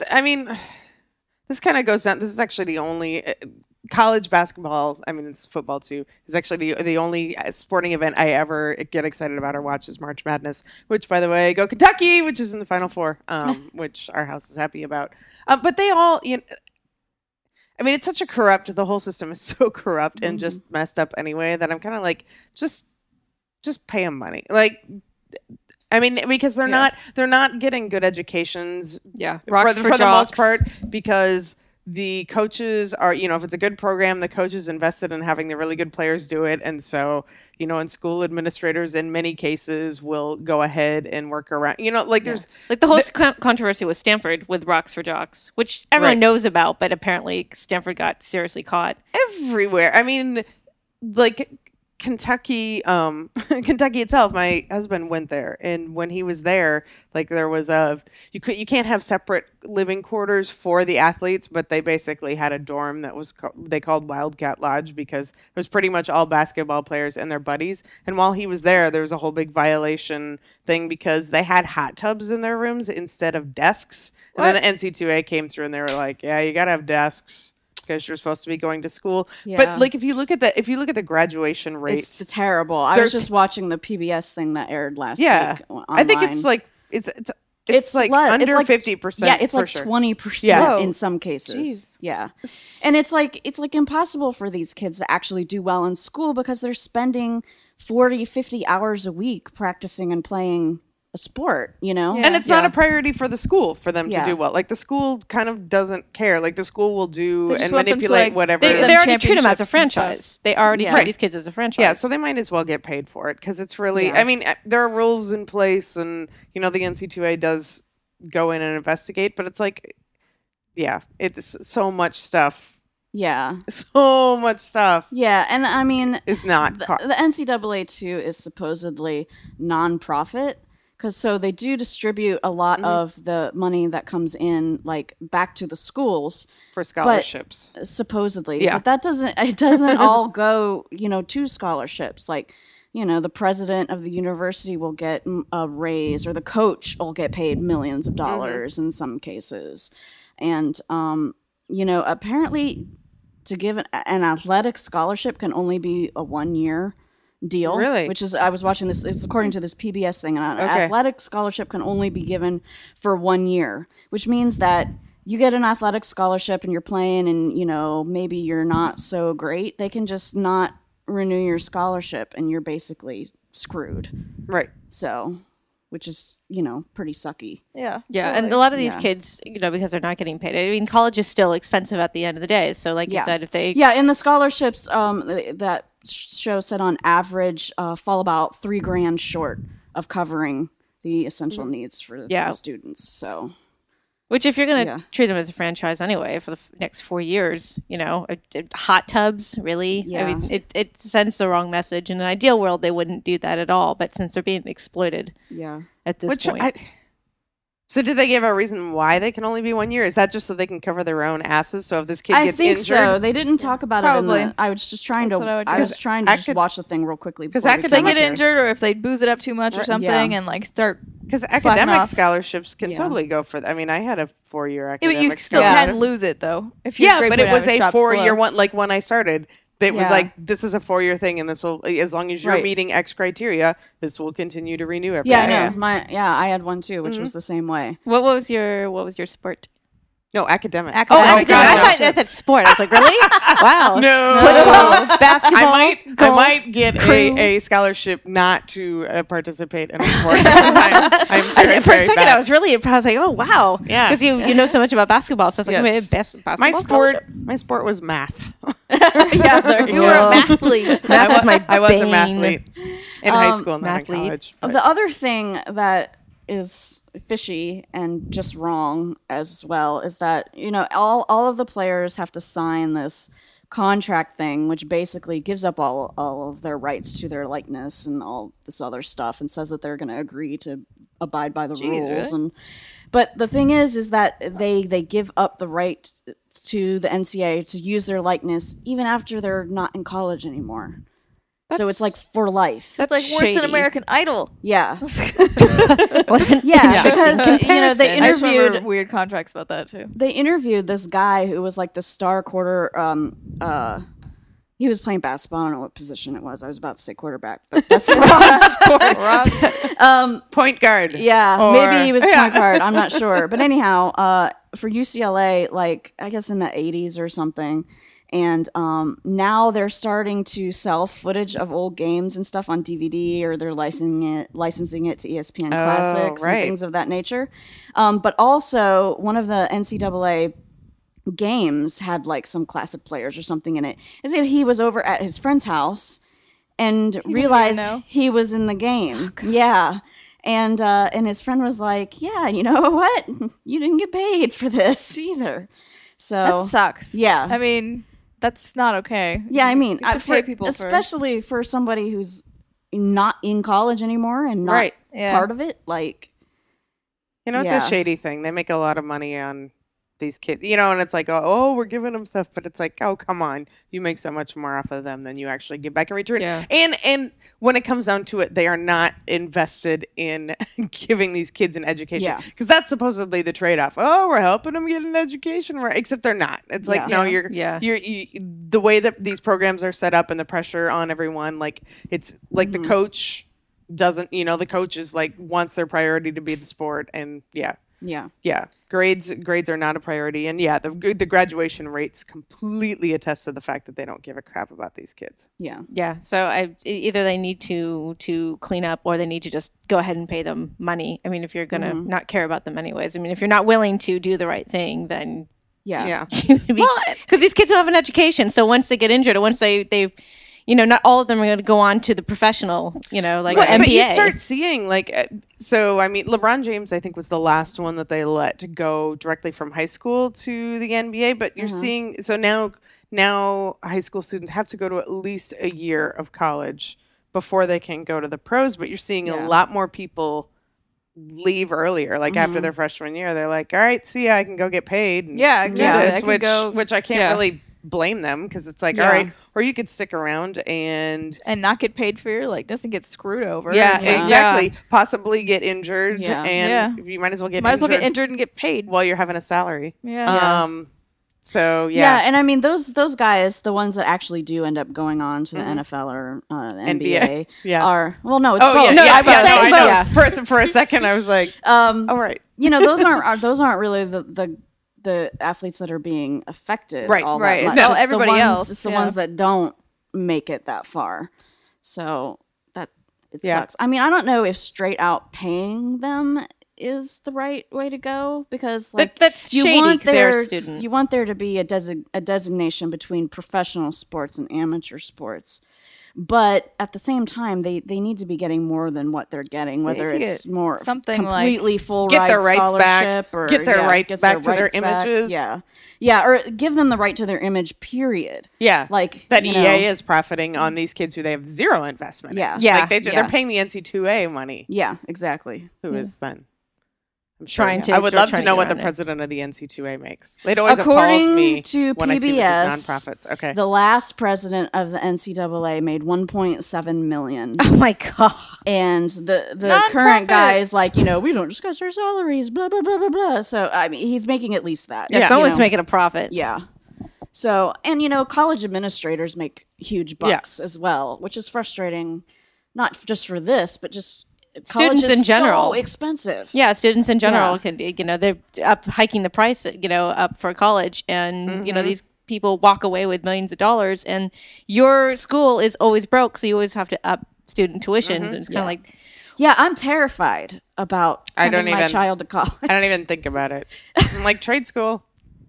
This kind of goes down. This is actually the only college basketball. I mean, it's football too. Is actually the only sporting event I ever get excited about or watch is March Madness. Which, by the way, go Kentucky, which is in the Final Four, which our house is happy about. But they all, I mean, it's such a corrupt. The whole system is so corrupt and just messed up anyway that I'm kind of like, just pay them money. Like, I mean, because they're not getting good educations. Yeah. For Rocks the for most jocks. part, because the coaches are, if it's a good program, the coaches invested in having the really good players do it. And so, and school administrators in many cases will go ahead and work around, there's, Like the whole controversy with Stanford with Rocks for Jocks, which everyone Right. knows about, but apparently Stanford got seriously caught. everywhere. I mean, like Kentucky, Kentucky itself. My husband went there, and when he was there, like there was you can't have separate living quarters for the athletes, but they basically had a dorm that was they called Wildcat Lodge because it was pretty much all basketball players and their buddies. And while he was there was a whole big violation thing because they had hot tubs in their rooms instead of desks. And then the NC2A came through and they were like, "Yeah, you gotta have desks." Because you're supposed to be going to school, Yeah. but like if you look at the graduation rates, It's terrible. I They're- was just watching the PBS thing that aired last yeah, week. I think it's online. like it's like under 50%. Yeah, it's for like sure. 20% Yeah. in some cases. Jeez. Yeah, and it's like impossible for these kids to actually do well in school because they're spending 40, 50 hours a week practicing and playing a sport. And it's not a priority for the school for them Yeah. to do well. Like the school kind of doesn't care. Like the school will do They just and want them to, manipulate like, whatever. They them already treat them as a championships and stuff. franchise. They already Yeah. treat Right. these kids as a franchise. Yeah, so they might as well get paid for it because it's really. Yeah. I mean, there are rules in place, and the NC2A does go in and investigate, but it's like, yeah, it's so much stuff. Yeah, So much stuff yeah, and I mean, is not. the NCAA too is supposedly nonprofit because so they do distribute a lot of the money that comes in like back to the schools for scholarships. supposedly. Yeah. But that doesn't all go to scholarships. Like the president of the university will get a raise, or the coach will get paid millions of dollars in some cases, and apparently to give an athletic scholarship can only be a 1-year deal. Really? Which is, I was watching this, it's according to this PBS thing, and an Okay. athletic scholarship can only be given for 1 year, which means that you get an athletic scholarship and you're playing and, maybe you're not so great, they can just not renew your scholarship and you're basically screwed. Right. So, which is pretty sucky. Yeah. Yeah, and a lot of these Yeah. kids, because they're not getting paid. I mean, college is still expensive at the end of the day. So, like you Yeah. said, if they Yeah, and the scholarships that show said on average fall about $3,000 short of covering the essential needs for Yeah. the students. So which if you're going to Yeah. treat them as a franchise anyway for the next 4 years, hot tubs, really? I Yeah. mean, it sends the wrong message. In an ideal world, they wouldn't do that at all. But since they're being exploited yeah. at this point. So did they give a reason why they can only be 1 year? Is that just so they can cover their own asses? So if this kid I gets think injured, so. They didn't talk about Probably. it. I was just trying That's what I to. would I do. was trying to just watch the thing real quickly. Because before we If they came get up here. injured or if they booze it up too much or something Yeah. and like start. because slacking academic off. scholarships can Yeah. totally go for. I mean, I had a 4-year Yeah, academic but you still scholarship. can lose it though. If your Yeah, grade but point it was average a drops 4-year below. one. Like when I started, it was Yeah. like this is a 4-year thing, and this will, as long as you're Right. meeting X criteria, this will continue to renew every Yeah, year. I know. I had one too, which was the same way. What was your sport? No, academic. Oh, Academic. I thought sport. I was like, really? Wow. No. Football, basketball. I golf, might get crew. a scholarship not to participate in a sport because I'm very, For a very second, bad. I was really impressed. I was like, oh, wow. Yeah. Because you know so much about basketball. So I was like, Yes. basketball My sport was math. Yeah, there You were a mathlete. Math was my I was a bane. mathlete in high school, not in mathlete. college. but- The other thing that is fishy and just wrong as well is that all of the players have to sign this contract thing, which basically gives up all of their rights to their likeness and all this other stuff, and says that they're going to agree to abide by the rules. really? But the thing is that they give up the right to the NCAA to use their likeness even after they're not in college anymore. So it's like for life. That's like worse than shady. American Idol. Yeah. What an Yeah, interesting because they comparison. I just remember interviewed weird contracts about that too. they interviewed this guy who was like the star quarter he was playing basketball. I don't know what position it was. I was about to say quarterback, but that's the wrong sport. point guard. Yeah, Or- maybe he was point guard. I'm not sure. But anyhow, for UCLA, like I guess in the 80s or something, and now they're starting to sell footage of old games and stuff on DVD, or they're licensing it to ESPN Classics right. and things of that nature. But also, one of the NCAA games had like some classic players or something in it. Is that he was over at his friend's house and realized know? he was in the game. Yeah. And his friend was like, "Yeah, you know what? You didn't get paid for this either." So That sucks. yeah. I mean, that's not okay. yeah, I mean, You have to pay people for- especially for somebody who's not in college anymore and not Right. Yeah. part of it. Like, You know, it's Yeah. a shady thing. They make a lot of money on these kids, and it's like, oh, we're giving them stuff, but it's like, oh, come on, you make so much more off of them than you actually give back in return. Yeah. And when it comes down to it, they are not invested in giving these kids an education, Yeah. because that's supposedly the trade-off. Oh, we're helping them get an education, right? Except they're not. It's like, Yeah. no, Yeah. you the way that these programs are set up and the pressure on everyone, like it's like the coach doesn't, the coach is like wants their priority to be the sport, and yeah. yeah. Grades are not a priority, and the graduation rates completely attest to the fact that they don't give a crap about these kids. Yeah. Yeah. So either they need to clean up, or they need to just go ahead and pay them money. I mean, if you're gonna not care about them anyways. I mean, if you're not willing to do the right thing, then Yeah. because these kids don't have an education. So once they get injured, or once they not all of them are going to go on to the professional, like But NBA. you start seeing so I mean, LeBron James I think was the last one that they let to go directly from high school to the NBA. But you're seeing now high school students have to go to at least a year of college before they can go to the pros. But you're seeing a lot more people leave earlier, like after their freshman year. They're like, all right, see ya, I can go get paid. And Yeah, do exactly. this, I can which go- which I can't yeah. really blame them, because it's like, Yeah. all right, or you could stick around and And not get paid for your likeness and get screwed over. yeah, Yeah. exactly. Possibly get injured, Yeah. and you might as well get Might as well injured get injured and get paid. while you're having a salary. Yeah. So Yeah, yeah, and I mean those guys, the ones that actually do end up going on to the NFL or the NBA, Yeah. are no, it's oh both. yeah, No, yeah, I was yeah, saying no, I know. both. For a second, I was like, all right, Those aren't really the athletes that are being affected, Right, all right. that It's much. all It's everybody the ones, else, It's the yeah. ones that don't make it that far. So that it Yeah. sucks. I mean, I don't know if straight out paying them is the right way to go, because like that's shady 'cause they're a student. you want there to be a designation between professional sports and amateur sports. But at the same time, they need to be getting more than what they're getting, whether need to it's get more something like completely full get ride their rights back, scholarship, or get their rights gets back to their rights back. images. Yeah, or give them the right to their image. Period. Yeah, Like that you EA know, is profiting on these kids who they have zero investment. Yeah. in. Yeah. Like they're Yeah. paying the NC2A money. Yeah, exactly. Who is then? I'm sure. Trying to- I would they're love to trying to know get what the around it. president of the NC2A makes. It always According appalls me to when I see what PBS, these nonprofits. Okay. the last president of the NCAA made $1.7 million. Oh my god. And the Nonprofit. current guy is like, we don't discuss our salaries, blah, blah, blah, blah, blah. So, I mean, he's making at least that. Yeah, you someone's know. making a profit. Yeah. So, and, college administrators make huge bucks as well, which is frustrating, not just for this, but just college Students is in general. so expensive. Yeah, students in general Yeah. can, they're up hiking the price, up for college, and these people walk away with millions of dollars, and your school is always broke, so you always have to up student tuitions, and it's kind of like, Yeah, I'm terrified about I don't sending my even- child to college. I don't even think about it. I'm like trade school.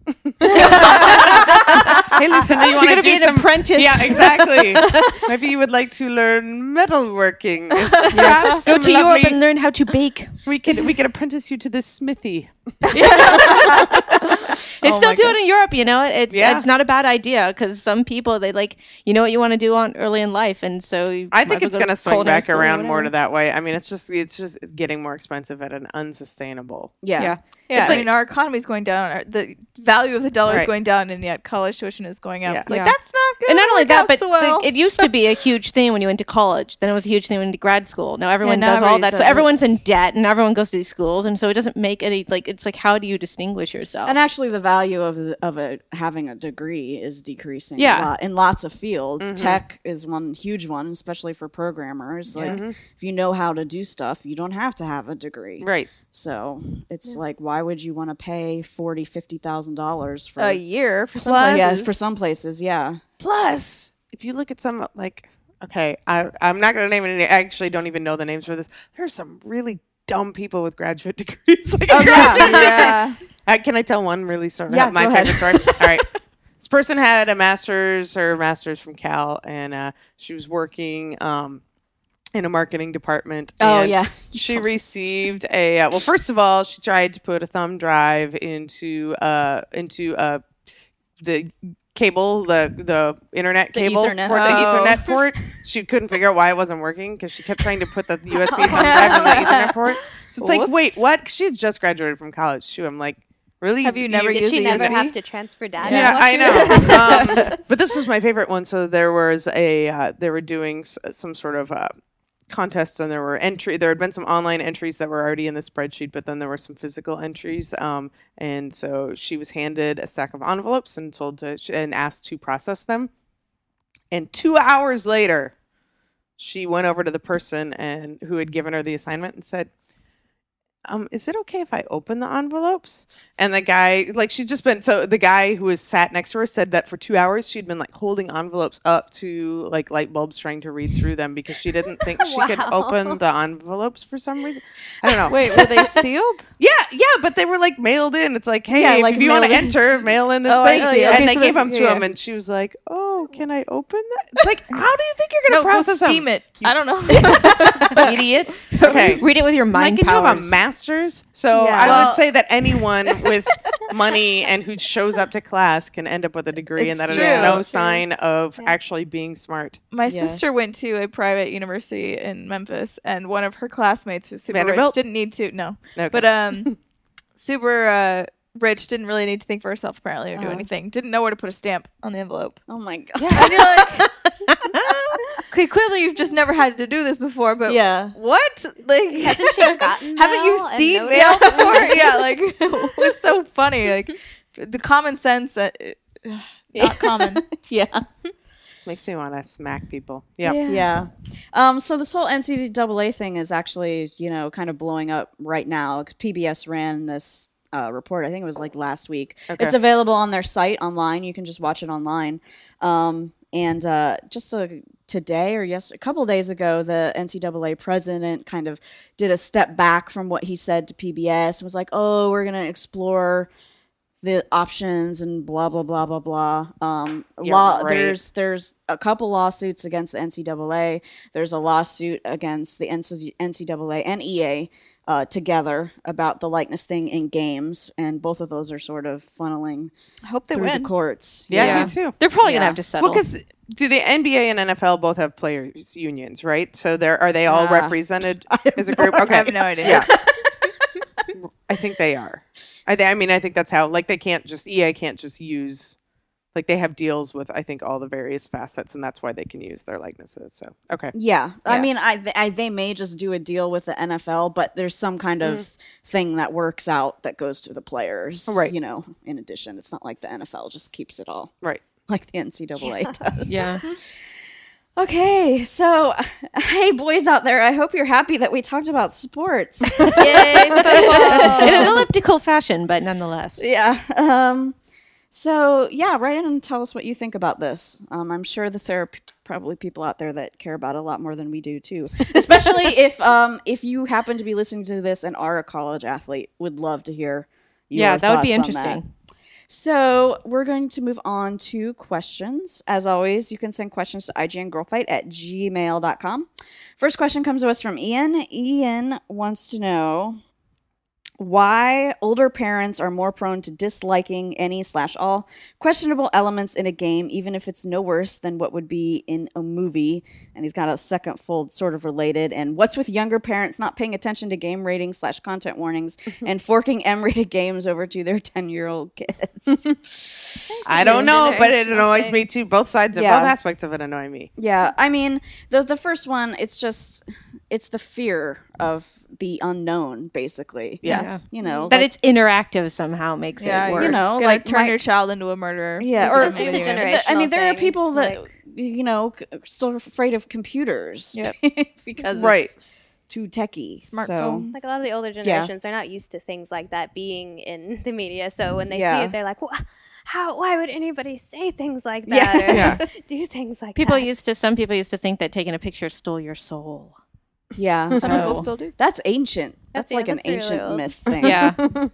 Hey, Lucinda, you want to gonna do be an some apprentice. Yeah, exactly. Maybe you would like to learn metalworking. Perhaps go some to Europe lovely- and learn how to bake. We could apprentice you to the smithy. They still do it in Europe, It's Yeah. it's not a bad idea because some people they like what you want to do on early in life, and so I think it's going to swing culinary back school or around more whatever. to that way. I mean, it's just getting more expensive at an unsustainable. Yeah. Yeah. Yeah, It's I like- mean, our economy's going down. The value of the dollar is Right. going down, and yet college tuition is going up. Yeah. It's like, Yeah. that's not good. And not only that, but so well. it used to be a huge thing when you went to college. Then it was a huge thing when you went to grad school. Now everyone now does all that. everybody's So done it. everyone's in debt and everyone goes to these schools. And so it doesn't make any, it's like, how do you distinguish yourself? And actually, the value of having a degree is decreasing. Yeah. In lots of fields. Tech is one huge one, especially for programmers. Like, if you know how to do stuff, you don't have to have a degree. Right. So it's like, why would you want to pay $40,000-$50,000 for a year for some Plus- places. Yeah, for some places, yeah. Plus, if you look at some okay, I'm not going to name any. I actually don't even know the names for this. There's some really dumb people with graduate degrees. yeah. Can I tell one really sort of Yeah, my go ahead. favorite story? All right. This person had a master's from Cal, and she was working in a marketing department. Oh, and yeah. She received a well. First of all, she tried to put a thumb drive into the cable, the internet The cable Ethernet. port, Oh. the Ethernet port. She couldn't figure out why it wasn't working because she kept trying to put the USB thumb drive in the Ethernet port. So it's like, Whoops. wait, what? 'Cause she had just graduated from college too. I'm like, really? Have you never Did used she a never USB? have to transfer data? Yeah, while I she was- know. But this was my favorite one. So there was they were doing some sort of contest, and there had been some online entries that were already in the spreadsheet, but then there were some physical entries. And so she was handed a stack of envelopes and and asked to process them. And 2 hours later, she went over to the person who had given her the assignment and said, is it okay if I open the envelopes? And the guy, the guy who was sat next to her said that for 2 hours she'd been holding envelopes up to light bulbs trying to read through them because she didn't think she could Wow. open the envelopes for some reason. I don't know. Wait, were they sealed? Yeah, but they were mailed in. It's like, hey, Yeah, if you want to mail in. enter, mail in this Oh, I thing. see. And Okay, they so gave that's- them to yeah. him, and she was like, oh, can I open that? It's like, how do you think you're going No, to go process steam them? it. I don't know. Idiot. Okay. Read it with your Like, mind and you have a powers. master's, so Yeah. I Well- would say that anyone with money and who shows up to class can end up with a degree, and that It's it is true. no True. sign of actually being smart. My Yeah. sister went to a private university in Memphis, and one of her classmates who's super Vanderbilt? rich didn't need to. No, Okay. but super rich didn't really need to think for herself apparently or do Oh. anything. Didn't know where to put a stamp on the envelope. Oh my god. And you're like, okay, clearly you've just never had to do this before. But Yeah. what? Like, Hasn't she gotten haven't you mail and seen noticed? mail before? Yeah, like it's so funny. Like the common sense, not common. Yeah. Makes me want to smack people. Yeah. Yeah. So this whole NCAA thing is actually, kind of blowing up right now. PBS ran this report. I think it was last week. Okay. It's available on their site online. You can just watch it online. And today or a couple days ago, the NCAA president kind of did a step back from what he said to PBS and was like, "Oh, we're gonna explore the options and blah blah blah blah blah." There's a couple lawsuits against the NCAA. There's a lawsuit against the NCAA and EA together about the likeness thing in games, and both of those are sort of funneling I hope they through win. the courts. Yeah, me too. They're probably Yeah. gonna have to settle. Well, because do the NBA and NFL both have players unions, right? So are they all represented as a group? Okay, I have no idea. Yeah, I think they are. I think that's how. Like, EA can't just use. Like, they have deals with, I think, all the various facets, and that's why they can use their likenesses. So, okay. Yeah. I mean, they may just do a deal with the NFL, but there's some kind of thing that works out that goes to the players, Right. You know, in addition. It's not like the NFL just keeps it all, Right. like the NCAA does. yeah. Okay, so, hey, boys out there, I hope you're happy that we talked about sports. Yay, football. In an elliptical fashion, but nonetheless. Yeah. So, yeah, write in and tell us what you think about this. I'm sure that there are probably people out there that care about it a lot more than we do, too. Especially if you happen to be listening to this and are a college athlete. Would love to hear your Yeah, that would be thoughts on interesting. that. So we're going to move on to questions. As always, you can send questions to igngrowfight@gmail.com. First question comes to us from Ian. Ian wants to know why older parents are more prone to disliking any/all questionable elements in a game, even if it's no worse than what would be in a movie. And he's got a second fold sort of related. And what's with younger parents not paying attention to game ratings/content warnings and forking M-rated games over to their 10-year-old kids? I don't know, but it generational annoys thing. me too. Both sides of Yeah. both aspects of it annoy me. Yeah, I mean, the first one, it's the fear of the unknown, basically. Yes. You know, That like- it's interactive somehow makes Yeah, it you worse. know, Gonna like turn my- your child into a murderer. Yeah, is or what It's just a doing. generation- I mean, there are thing, people that like- are still afraid of computers Yep. because Right. it's too techy. Smartphones. Like a lot of the older generations, they're not used to things like that being in the media. So when they Yeah. see it, they're like, why would anybody say things like that or do things like that? Some people used to think that taking a picture stole your soul. Yeah, Some people So- still do. that's ancient. That's Yeah, like an that's really ancient old. myth thing. Yeah.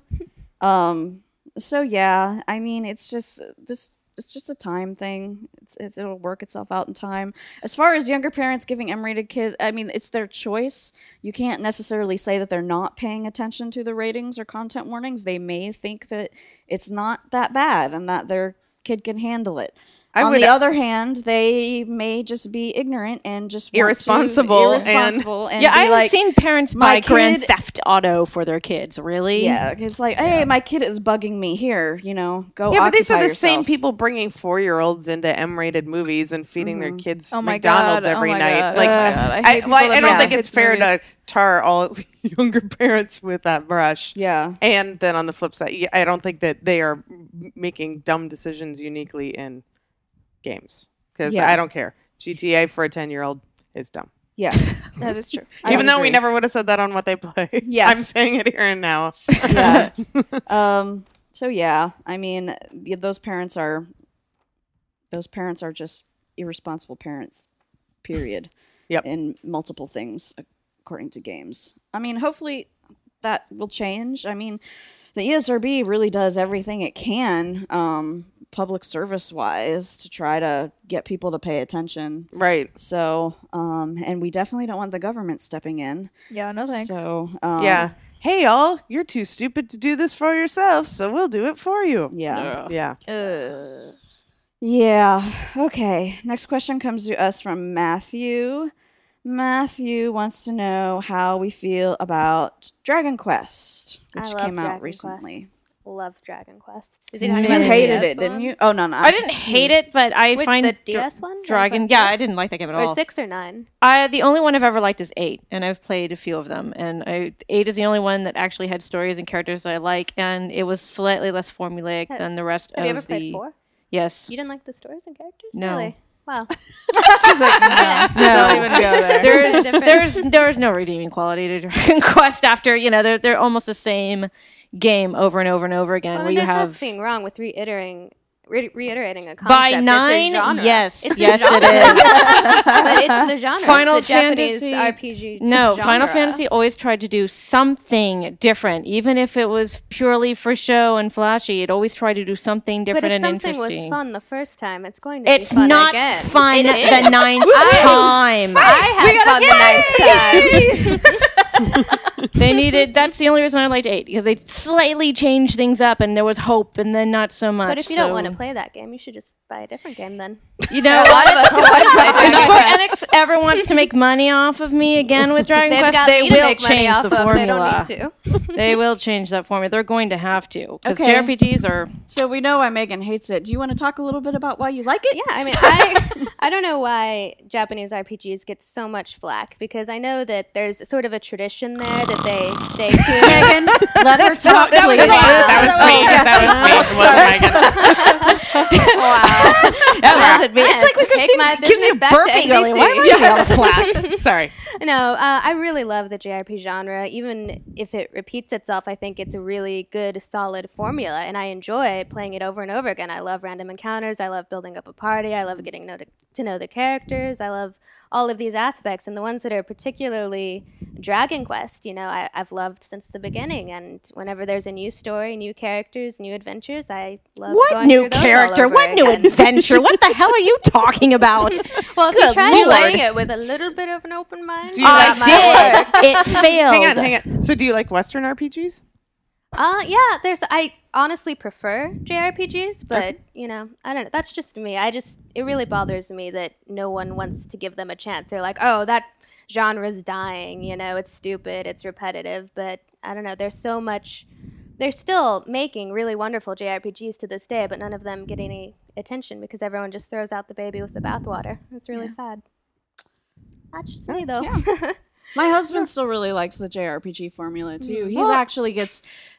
So yeah, I mean, it's just a time thing. It'll work itself out in time. As far as younger parents giving M-rated kids, I mean, it's their choice. You can't necessarily say that they're not paying attention to the ratings or content warnings. They may think that it's not that bad and that their kid can handle it. On the other hand, they may just be ignorant and just want Irresponsible and Yeah, be I've like, seen parents "My buy Grand kid-" Theft Auto for their kids. Really? Yeah, it's like, hey, my kid is bugging me here. Go. Yeah, but these are occupy the same yourself. people bringing 4-year-olds into M-rated movies and feeding their kids Oh my McDonald's God, every oh my night. God, Like, oh my God. I hate I people that don't bring think kids it's fair movies. to tar all younger parents with that brush. Yeah. And then on the flip side, I don't think that they are making dumb decisions uniquely in games. Because Yeah. I don't care. GTA for a 10-year-old is dumb. Yeah. That is true. I Even would though we agree. never would have said that on What They Play. Yeah. I'm saying it here and now. Yeah. So yeah, I mean, those parents are just irresponsible parents. Period. Yep. In multiple things, according to games. I mean, hopefully that will change. I mean, the ESRB really does everything it can, public service wise, to try to get people to pay attention. Right. So, and we definitely don't want the government stepping in. Yeah, no thanks. So, Yeah. Hey, y'all, you're too stupid to do this for yourself, so we'll do it for you. yeah. Yeah. Yeah. Okay. Next question comes to us from Matthew. Matthew wants to know how we feel about Dragon Quest, which I love came out Dragon recently. Quest. Love Dragon Quest. Is he You talking about the hated DS it, didn't one? you? Oh no, no. I didn't hate it, but I Wait, find the DS one? Dragon. Quest Yeah, I 6? didn't like that game at Or all. 6 or 9? The only one I've ever liked is 8, and I've played a few of them. And 8 is the only one that actually had stories and characters I like, and it was slightly less formulaic than the rest Have of you ever the. played 4? Yes. You didn't like the stories and characters? No. Really? Wow. She's like, no, don't even go there. There's no redeeming quality to Dragon Quest after they're almost the same game over and over and over again. Well, where you there's have nothing wrong with reiterating reiterating a concept. By It's a 9, genre. yes, It's a yes, genre. it is. But it's the genre. Final it's the Japanese Fantasy- RPG. No, genre. Final Fantasy always tried to do something different, even if it was purely for show and flashy. It always tried to do something But different if and something interesting. was fun the first time, it's going to It's be fun not again. fun It is. the ninth time. I had fun the ninth time. They needed. That's the only reason I liked 8, because they slightly changed things up, and there was hope, and then not so much. But if you don't want to play that game, you should just buy a different game then. you know, A lot of us who want to play if Dragon Square Quest. Enix ever wants to make money off of me again with Dragon They've Quest, got they me to will make money change off the of. They formula. don't need to. They will change that formula. They're going to have to, because Okay. JRPGs are. So we know why Megan hates it. Do you want to talk a little bit about why you like it? Yeah, I mean, I don't know why Japanese RPGs get so much flack, because I know that there's sort of a tradition there that they stay to. Megan, let her talk, please. That was me. That was me. It wasn't Megan. That wasn't me. It's like we Take my keeps me business back to burping earlier. NBC. Why am I getting all the flack? Sorry. No, I really love the JRPG genre. Even if it repeats itself, I think it's a really good, solid formula, and I enjoy playing it over and over again. I love random encounters. I love building up a party. I love getting to know the characters. I love all of these aspects, and the ones that are particularly Dragon Quest, I've loved since the beginning. And whenever there's a new story, new characters, new adventures, I love What going new through those all character? over What new again. adventure? What the hell are you talking about? Well, if Good you try Lord. playing it with a little bit of an open mind, Do you that like- might work. It failed. Hang on. So, do you like Western RPGs? Yeah, I honestly prefer JRPGs, but I don't know. That's just me. It really bothers me that no one wants to give them a chance. They're like, oh, that genre's dying, it's stupid, it's repetitive, but I don't know. There's so much. They're still making really wonderful JRPGs to this day, but none of them get any attention because everyone just throws out the baby with the bathwater. It's really sad. That's just me, though. My husband still really likes the JRPG formula too. He actually gets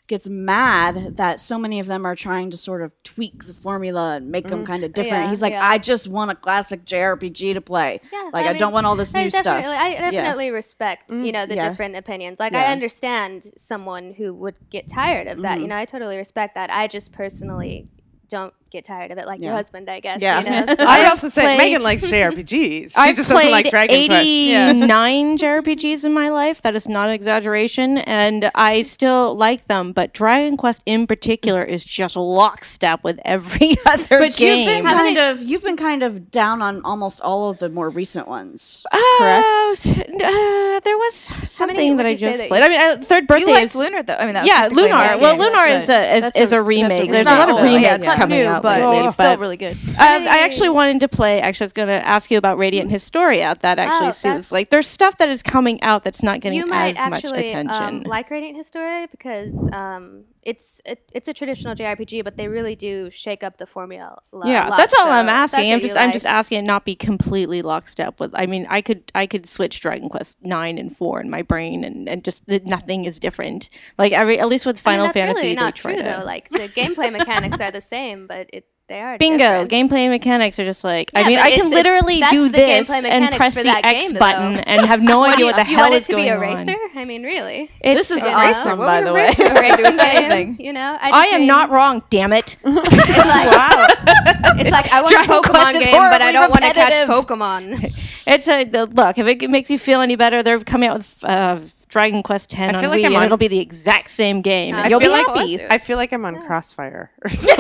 mad that so many of them are trying to sort of tweak the formula and make them kind of different. Yeah, He's like, yeah. I just want a classic JRPG to play. Yeah, I mean, don't want all this new stuff. I Yeah. definitely respect, the yeah. different opinions. Like, Yeah. I understand someone who would get tired of that. I totally respect that. I just personally don't get tired of it, like your husband, I guess. Yeah. So- I would also say played- Megan likes JRPGs. She I've just doesn't like played Dragon Quest. 89 JRPGs in my life. That is not an exaggeration, and I still like them. But Dragon Quest in particular is just lockstep with every other But game. you've been kind of down on almost all of the more recent ones, correct? There was many something that would I you say just that played. I mean, Third You Birthday liked is Lunar, though. I mean, that was yeah, technically a Lunar. game, Well, Lunar but is a remake. There's a remake, lot of though. remakes Yeah, it's not coming new, out but lately. it's still really good. I actually wanted to play. Actually, I was going to ask you about Radiant Historia. That actually seems that's- like there's stuff that is coming out that's not getting you might as much actually attention. like Radiant Historia because it's a traditional JRPG, but they really do shake up the formula. Yeah, a lot, that's all so I'm that's asking. what I'm you just like. asking it not be completely lockstep with. I mean, I could switch Dragon Quest 9 and 4 in my brain, and just nothing is different. Like at least with Final I mean, that's Fantasy, really they not try true to. though. Like the gameplay mechanics are the same, but they are Bingo! different. Gameplay mechanics are just like Yeah, I mean, but I can literally that's do the this gameplay and mechanics press for the that X game, button though. and have no idea what the Do you hell want it is to going be a on. racer? I mean, really? This is awesome, by the way. A racing anything. game, I am not wrong. Damn it! It's like, it's like I want Dragon a Quest Pokemon is game, but I horribly don't want to catch repetitive. Pokemon. It's look. If it makes you feel any better, they're coming out with Dragon Quest X I on feel like Wii, I'm and on- it'll be the exact same game, and I you'll be feel like- happy. Well, I feel like I'm on Crossfire or something.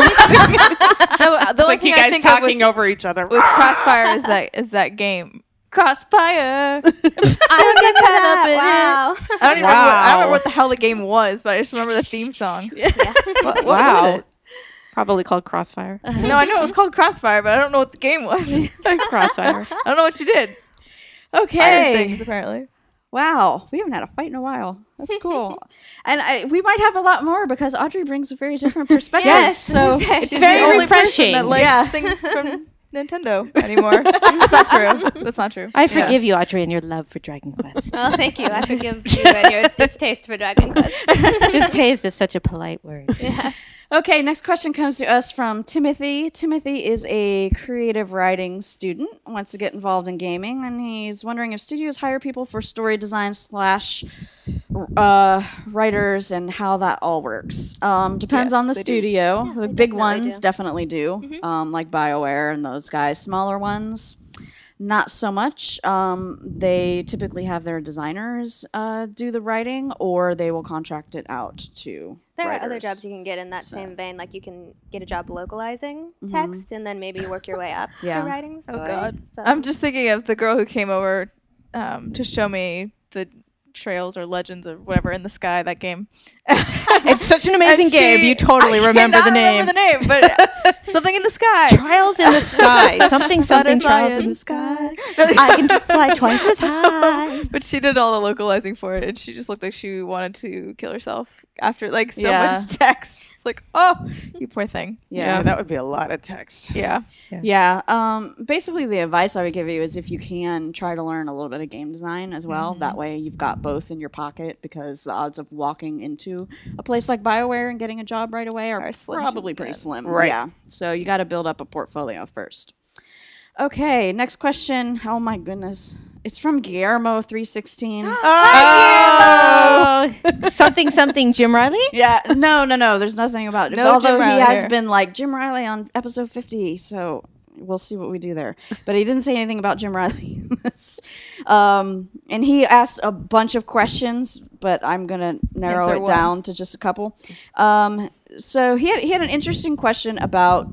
The only Like thing you I guys think of talking over each other. with Crossfire is that game. Crossfire. I remember that. Wow. I don't remember what the hell the game was, but I just remember the theme song. What Wow. was it? Probably called Crossfire. No, I know it was called Crossfire, but I don't know what the game was. Crossfire. I don't know what you did. Fire Okay. things, apparently. Wow, we haven't had a fight in a while. That's cool. And we might have a lot more because Audrey brings a very different perspective. Yes. So It's She's very the only refreshing. person that likes Yeah. things from Nintendo anymore. That's not true. That's not true. I forgive you, Audrey, and your love for Dragon Quest. Oh, thank you. I forgive you and your distaste for Dragon Quest. Distaste is such a polite word. Okay, next question comes to us from Timothy. Timothy is a creative writing student, wants to get involved in gaming, and he's wondering if studios hire people for story design / writers and how that all works. Depends Yes, on the they do. studio. The they big definitely ones do. definitely do, like BioWare and those guys. Smaller ones, not so much. They typically have their designers do the writing, or they will contract it out to There writers. are other jobs you can get in that same vein. Like you can get a job localizing text, and then maybe work your way up Yeah. to writing the story. Oh God, So, I'm just thinking of the girl who came over to show me the trails or legends or whatever in the sky, that game. It's such an amazing And game. You totally I remember cannot the name. remember the name, but something in the sky. Trials in the sky. Something Butterfly trials in the sky. I can fly twice as high. But she did all the localizing for it, and she just looked like she wanted to kill herself after like so Yeah. much text. It's like, oh, you poor thing. Yeah. that would be a lot of text. Yeah. Yeah. Basically, the advice I would give you is if you can, try to learn a little bit of game design as well. That way, you've got both in your pocket, because the odds of walking into a place like BioWare and getting a job right away are slim to probably pretty none. slim. Right. Yeah. So you got to build up a portfolio first. Okay. Next question. Oh my goodness. It's from Guillermo316. Oh, something Jim Riley? Yeah, no. There's nothing about it. No Although Jim he Riley has here. been like Jim Riley on episode 50, so we'll see what we do there. But he didn't say anything about Jim Riley in this. And he asked a bunch of questions, but I'm gonna narrow Answer it one. down to just a couple. So he had an interesting question about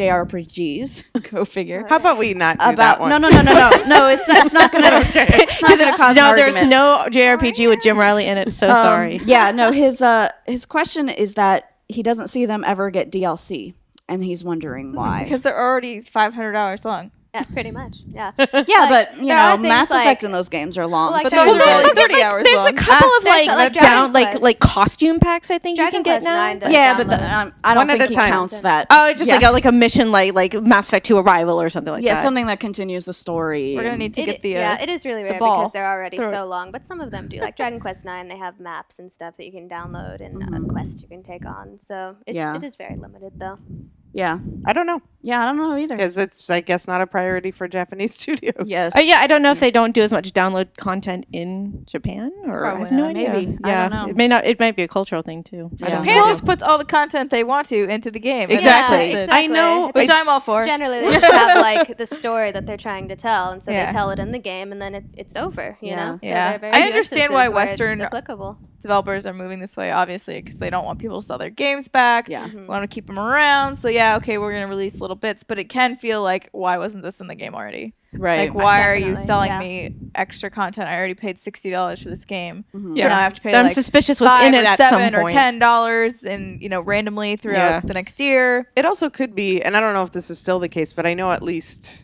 JRPGs. Go figure. How about we not do that About one? no. It's not gonna. It's not gonna cause No, an there's argument. no JRPG with Jim Riley in it. So sorry. Yeah, no. His question is that he doesn't see them ever get DLC, and he's wondering why. Because they're already 500 hours long. yeah, pretty much. Yeah. Yeah, but you there are know, things Mass like- Effect and those games are long. Like but Dragon those are Quest. really 30 hours There's long. a couple of There's like, like down Dragon Quest. like costume packs. I think Dragon you can get Quest now. 9 does yeah, but download. I don't One at think a he time. counts that. Oh, just Yeah. like a mission like Mass Effect 2 Arrival or something like Yeah, that. something that continues the story. We're gonna and- need to It- get the yeah, it is really rare ball. because they're already Throw it. so long. But some of them do, like Dragon Quest 9. They have maps and stuff that you can download and quests you can take on. So Yeah. it is very limited, though. Yeah, I don't know, yeah, I don't know either. because it's, I guess, not a priority for Japanese studios. Yes. Yeah, I don't know if they don't do as much download content in Japan, or I Probably have no not. idea. Maybe. I Yeah, don't know. it may not. It might be a cultural thing too. I Yeah. don't Japan know. just puts all the content they want to into the game. and Exactly. that's Yeah, it. exactly. I know. Which I'm all for. Generally, they just have like the story that they're trying to tell, and so Yeah. they tell it in the game, and then it's over. You Yeah. know. So Yeah. there are very I few understand why instances where it's Western- applicable. Developers are moving this way, obviously, because they don't want people to sell their games back. Yeah. Want to keep them around. So yeah, okay, we're gonna release little bits, but it can feel like, why wasn't this in the game already? Right. Like, why are you Definitely, selling yeah. me extra content? I already paid $60 for this game. Yeah. Now I have to pay I'm like suspicious was $5 in it or at some $7 or point. $10, and randomly throughout Yeah. the next year. It also could be, and I don't know if this is still the case, but I know at least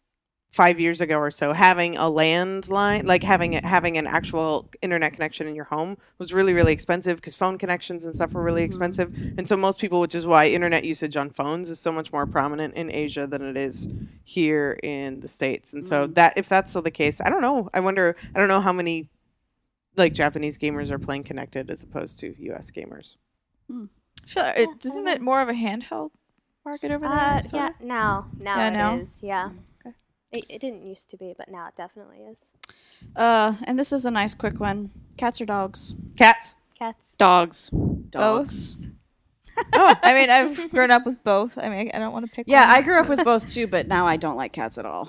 5 years ago or so, having a landline, like having an actual internet connection in your home, was really, really expensive, because phone connections and stuff were really expensive. And so most people, which is why internet usage on phones is so much more prominent in Asia than it is here in the States. And so that, if that's still the case, I don't know. I don't know how many like Japanese gamers are playing connected as opposed to US gamers. Sure, isn't it more of a handheld market over there? sort Yeah, of? now Yeah, it now? is. Yeah. Okay. It didn't used to be, but now it definitely is. And this is a nice quick one. Cats or dogs? Cats. Cats. Dogs. Dogs. I mean, I've grown up with both. I mean, I don't want to pick Yeah, one. I grew up with both too, but now I don't like cats at all.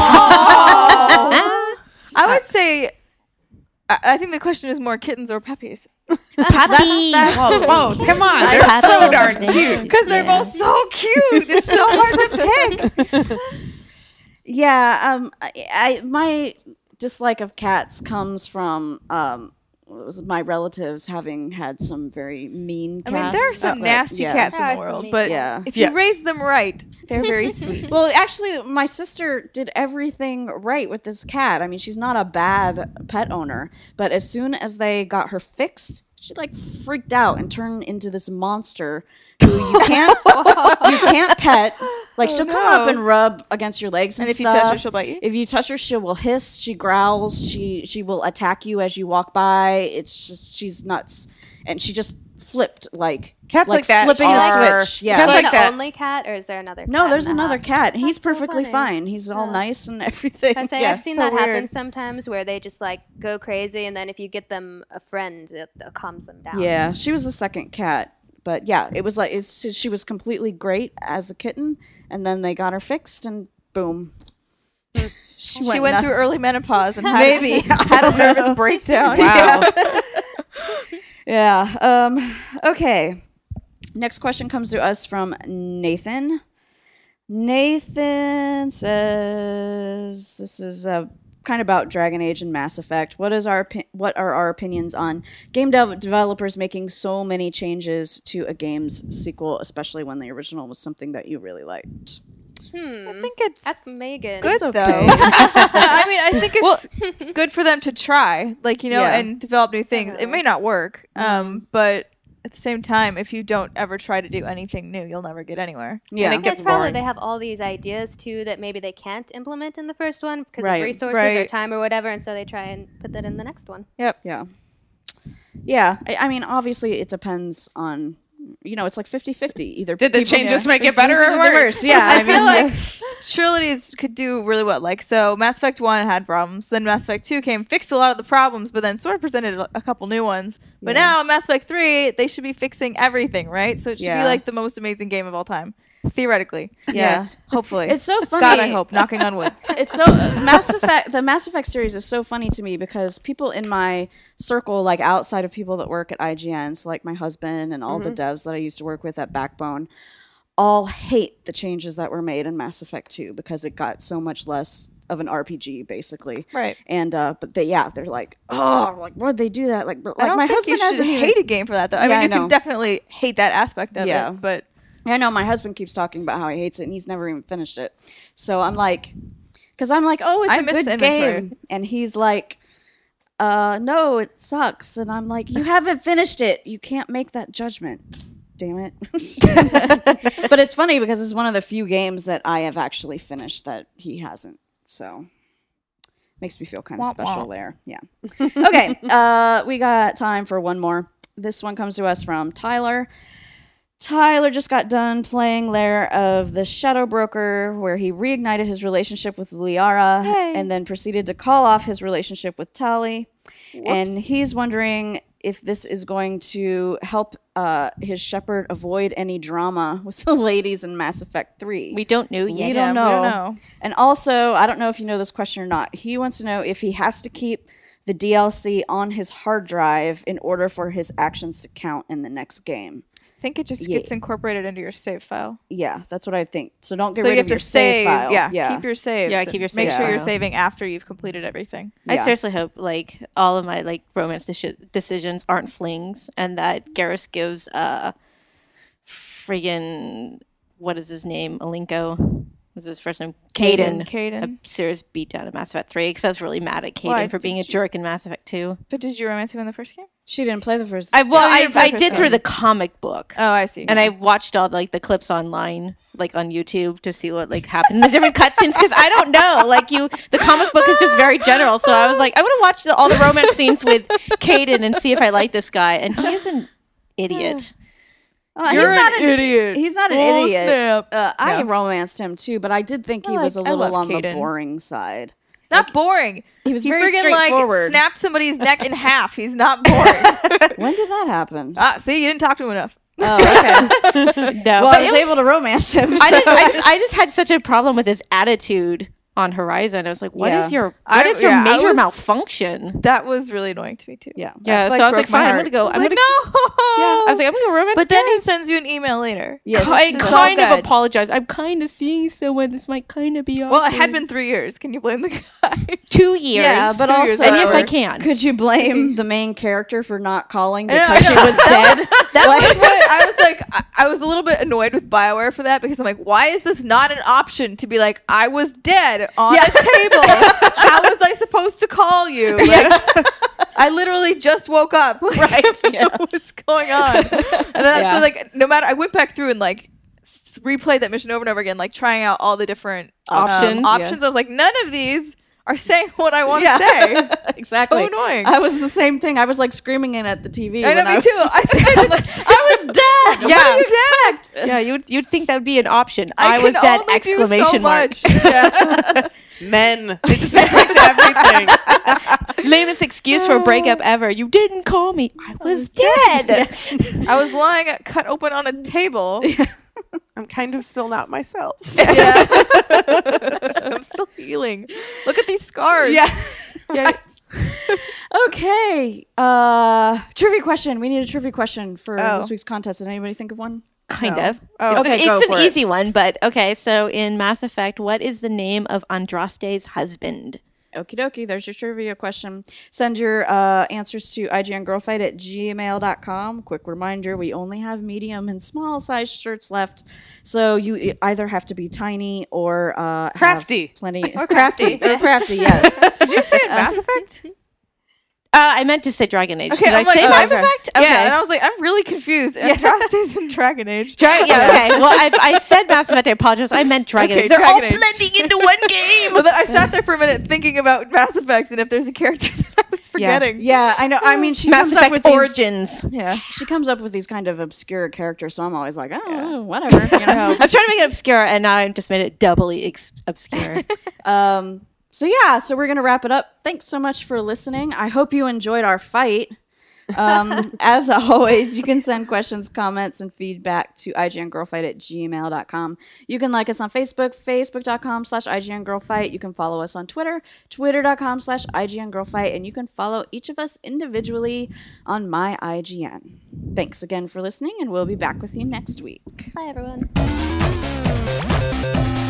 I would say, I think the question is more kittens or puppies. Puppies. Whoa, come on. They're so darn cute. Because they're both so cute. It's so hard to pick. Yeah, my dislike of cats comes from my relatives having had some very mean I cats. mean, there are some but, nasty yeah. cats There in are the some world, mean but Yeah. if Yes. you raise them right, they're very sweet. Well, actually, my sister did everything right with this cat. I mean, she's not a bad pet owner, but as soon as they got her fixed, she like freaked out and turned into this monster who you can't pet. Like she'll come up and rub against your legs and And if you stuff. touch her, she'll bite you? If you touch her, she will hiss. She growls. She will attack you as you walk by. It's just she's nuts, and she just flipped like Cats like that flipping are- a switch. Yeah. Cats Is he like the that. only cat, or is there another? No, cat there's in the another house? cat. He's That's so perfectly funny. fine. He's all nice and everything. I say Yeah. I've seen so that happen weird. sometimes where they just like go crazy, and then if you get them a friend, it calms them down. Yeah, she was the second cat. But yeah, it was like she was completely great as a kitten, and then they got her fixed, and boom. She went through nuts. early menopause and had, Maybe. had a nervous breakdown. Wow. Yeah. Okay. Next question comes to us from Nathan. Nathan says, "This is kind of about Dragon Age and Mass Effect. What are our opinions on game developers making so many changes to a game's sequel, especially when the original was something that you really liked?" I think it's Ask Megan. good okay. though. I mean, I think it's good for them to try, like, you know, Yeah. and develop new things. It may not work, but at the same time, if you don't ever try to do anything new, you'll never get anywhere. Yeah. And it It's gets probably boring. they have all these ideas too that maybe they can't implement in the first one because Right. of resources or Right. time or whatever, and so they try and put that in the next one. Yeah. Yeah. I mean, obviously, it depends on, you know, it's like 50-50. Either Did the people- changes Yeah. make it better or worse? Yeah. I feel like trilogies could do really well. Like, so Mass Effect 1 had problems. Then Mass Effect 2 came, fixed a lot of the problems, but then sort of presented a couple new ones. But Yeah. now in Mass Effect 3, they should be fixing everything, right? So it should be Yeah. like the most amazing game of all time. Theoretically. Yeah. Yes. Hopefully. It's so funny. God, I hope. Knocking on wood. It's so Mass Effect. The Mass Effect series is so funny to me because people in my circle, like outside of people that work at IGN, so like my husband and all the devs that I used to work with at Backbone, all hate the changes that were made in Mass Effect 2 because it got so much less of an RPG, basically. Right. And but they're like, oh, like why'd they do that? Like I don't my think husband you should hasn't even hate a game for that, though. I Yeah, mean, I you know. can definitely hate that aspect of Yeah. it, but I know my husband keeps talking about how he hates it and he's never even finished it. So I'm like, because I'm like, oh, it's I a miss the good inventory. game. And he's like, no, it sucks. And I'm like, you haven't finished it. You can't make that judgment. Damn it. But it's funny because it's one of the few games that I have actually finished that he hasn't. So makes me feel kind of Womp special womp. there. Yeah. Okay. We got time for one more. This one comes to us from Tyler. Tyler just got done playing Lair of the Shadow Broker, where he reignited his relationship with Liara and then proceeded to call off his relationship with Tali. And he's wondering if this is going to help his shepherd avoid any drama with the ladies in Mass Effect 3. We don't know yet. We don't know. we don't know. And also, I don't know if you know this question or not. He wants to know if he has to keep the DLC on his hard drive in order for his actions to count in the next game. I think it just Yeah. gets incorporated into your save file. Yeah, that's what I think. So don't get So rid you of have your to save file. Yeah, keep your saves. Yeah, and keep your Make save sure you're file. saving after you've completed everything. I Yeah. seriously hope like all of my like romance decisions aren't flings, and that Garrus gives friggin' what is his name? Alinko. Was his first name? Caden. Caden. A serious beatdown in Mass Effect 3 because I was really mad at Caden Why? for being a Did you- jerk in Mass Effect 2. But did you romance him in the first game? She didn't play the first. I you didn't play I the did first through one. the comic book. Oh, I see. And I watched all like the clips online, like on YouTube, to see what like happened in the different cutscenes because I don't know. Like the comic book is just very general. So I was like, I want to watch all the romance scenes with Caden and see if I like this guy. And he is an idiot. he's not an idiot. He's not an Oh, idiot. snap. I Yeah. romanced him too, but I did think he was a I little love on the Caden. boring side. He's not boring. He was He very friggin' like straightforward. snapped somebody's neck in half. He's not boring. When did that happen? See, you didn't talk to him enough. Oh, okay. No, Well, but I was it was- able to romance him. I, so- didn't, I just had such a problem with his attitude on Horizon. I was like, what is Yeah. your I major was- malfunction? That was really annoying to me too. yeah. Yeah, That, so I was broke like, my fine, I'm heart. gonna go. I was I'm like, gonna no. Yeah, I was like, I'm gonna go romance. But then he Garrus. sends you an email later. Yes. I It's all kind of good. apologize. I'm kind of seeing someone. This might kind of be awkward. Well, it had been 3 years. Can you blame the guy? 2 years. Yeah, but 2 years also, and yes, I awkward. can. Could you blame the main character for not calling I know, because I she know. was dead? That Like- was what I was like. I was a little bit annoyed with BioWare for that because I'm like, why is this not an option to be like, I was dead on the table? How was I supposed to call you? Like, I literally just woke up. Like, Right, yeah. What's going on? And so like, no matter, I went back through and like replayed that mission over and over again, like trying out all the different Options. options. I was like, none of these are saying what I want to say. Exactly. So annoying. I was the same thing. I was like screaming in at the TV. I know, when me was, too. I I was dead. Yeah. What do you expect? Yeah, you'd think that would be an option. I was can dead! only do so Exclamation mark. much. Yeah. Men. They just expect everything. Lamest excuse for a breakup ever. You didn't call me. I was dead. I was lying cut open on a table. I'm kind of still not myself. Yeah. I'm still healing. Look at these scars. Yeah. Yeah. Okay. Trivia question. We need a trivia question for Oh. this week's contest. Did anybody think of one? Kind No. of. Oh. Okay, go It's for an it. easy one, but okay. So in Mass Effect, what is the name of Andraste's husband? Okie dokie. There's your trivia question. Send your answers to igngrowfight@gmail.com. Quick reminder, we only have medium and small size shirts left. So you either have to be tiny or Crafty. have plenty. Or crafty. Or crafty, yes. Did you say Mass Effect? I meant to say Dragon Age. Okay, Did I I'm like, say oh, Mass okay. Effect? Okay. Yeah, and I was like, I'm really confused. Andraste's in Dragon Age. Yeah, okay. Well, I said Mass Effect. I apologize. I meant Dragon Okay, Age. They're all Dragon Age. blending into one game. Well, then I sat there for a minute thinking about Mass Effect and if there's a character that I was forgetting. Yeah, I know. I mean, she Mass comes up Effect with these. Origins. Yeah. She comes up with these kind of obscure characters, so I'm always like, oh, whatever. You know. I was trying to make it obscure, and now I just made it doubly obscure. So yeah, so we're gonna wrap it up. Thanks so much for listening. I hope you enjoyed our fight. As always, you can send questions, comments, and feedback to igngrowfight@gmail.com. You can like us on Facebook, facebook.com/igngrowfight. You can follow us on Twitter, twitter.com/igngrowfight, and you can follow each of us individually on my IGN. Thanks again for listening, and we'll be back with you next week. Bye, everyone.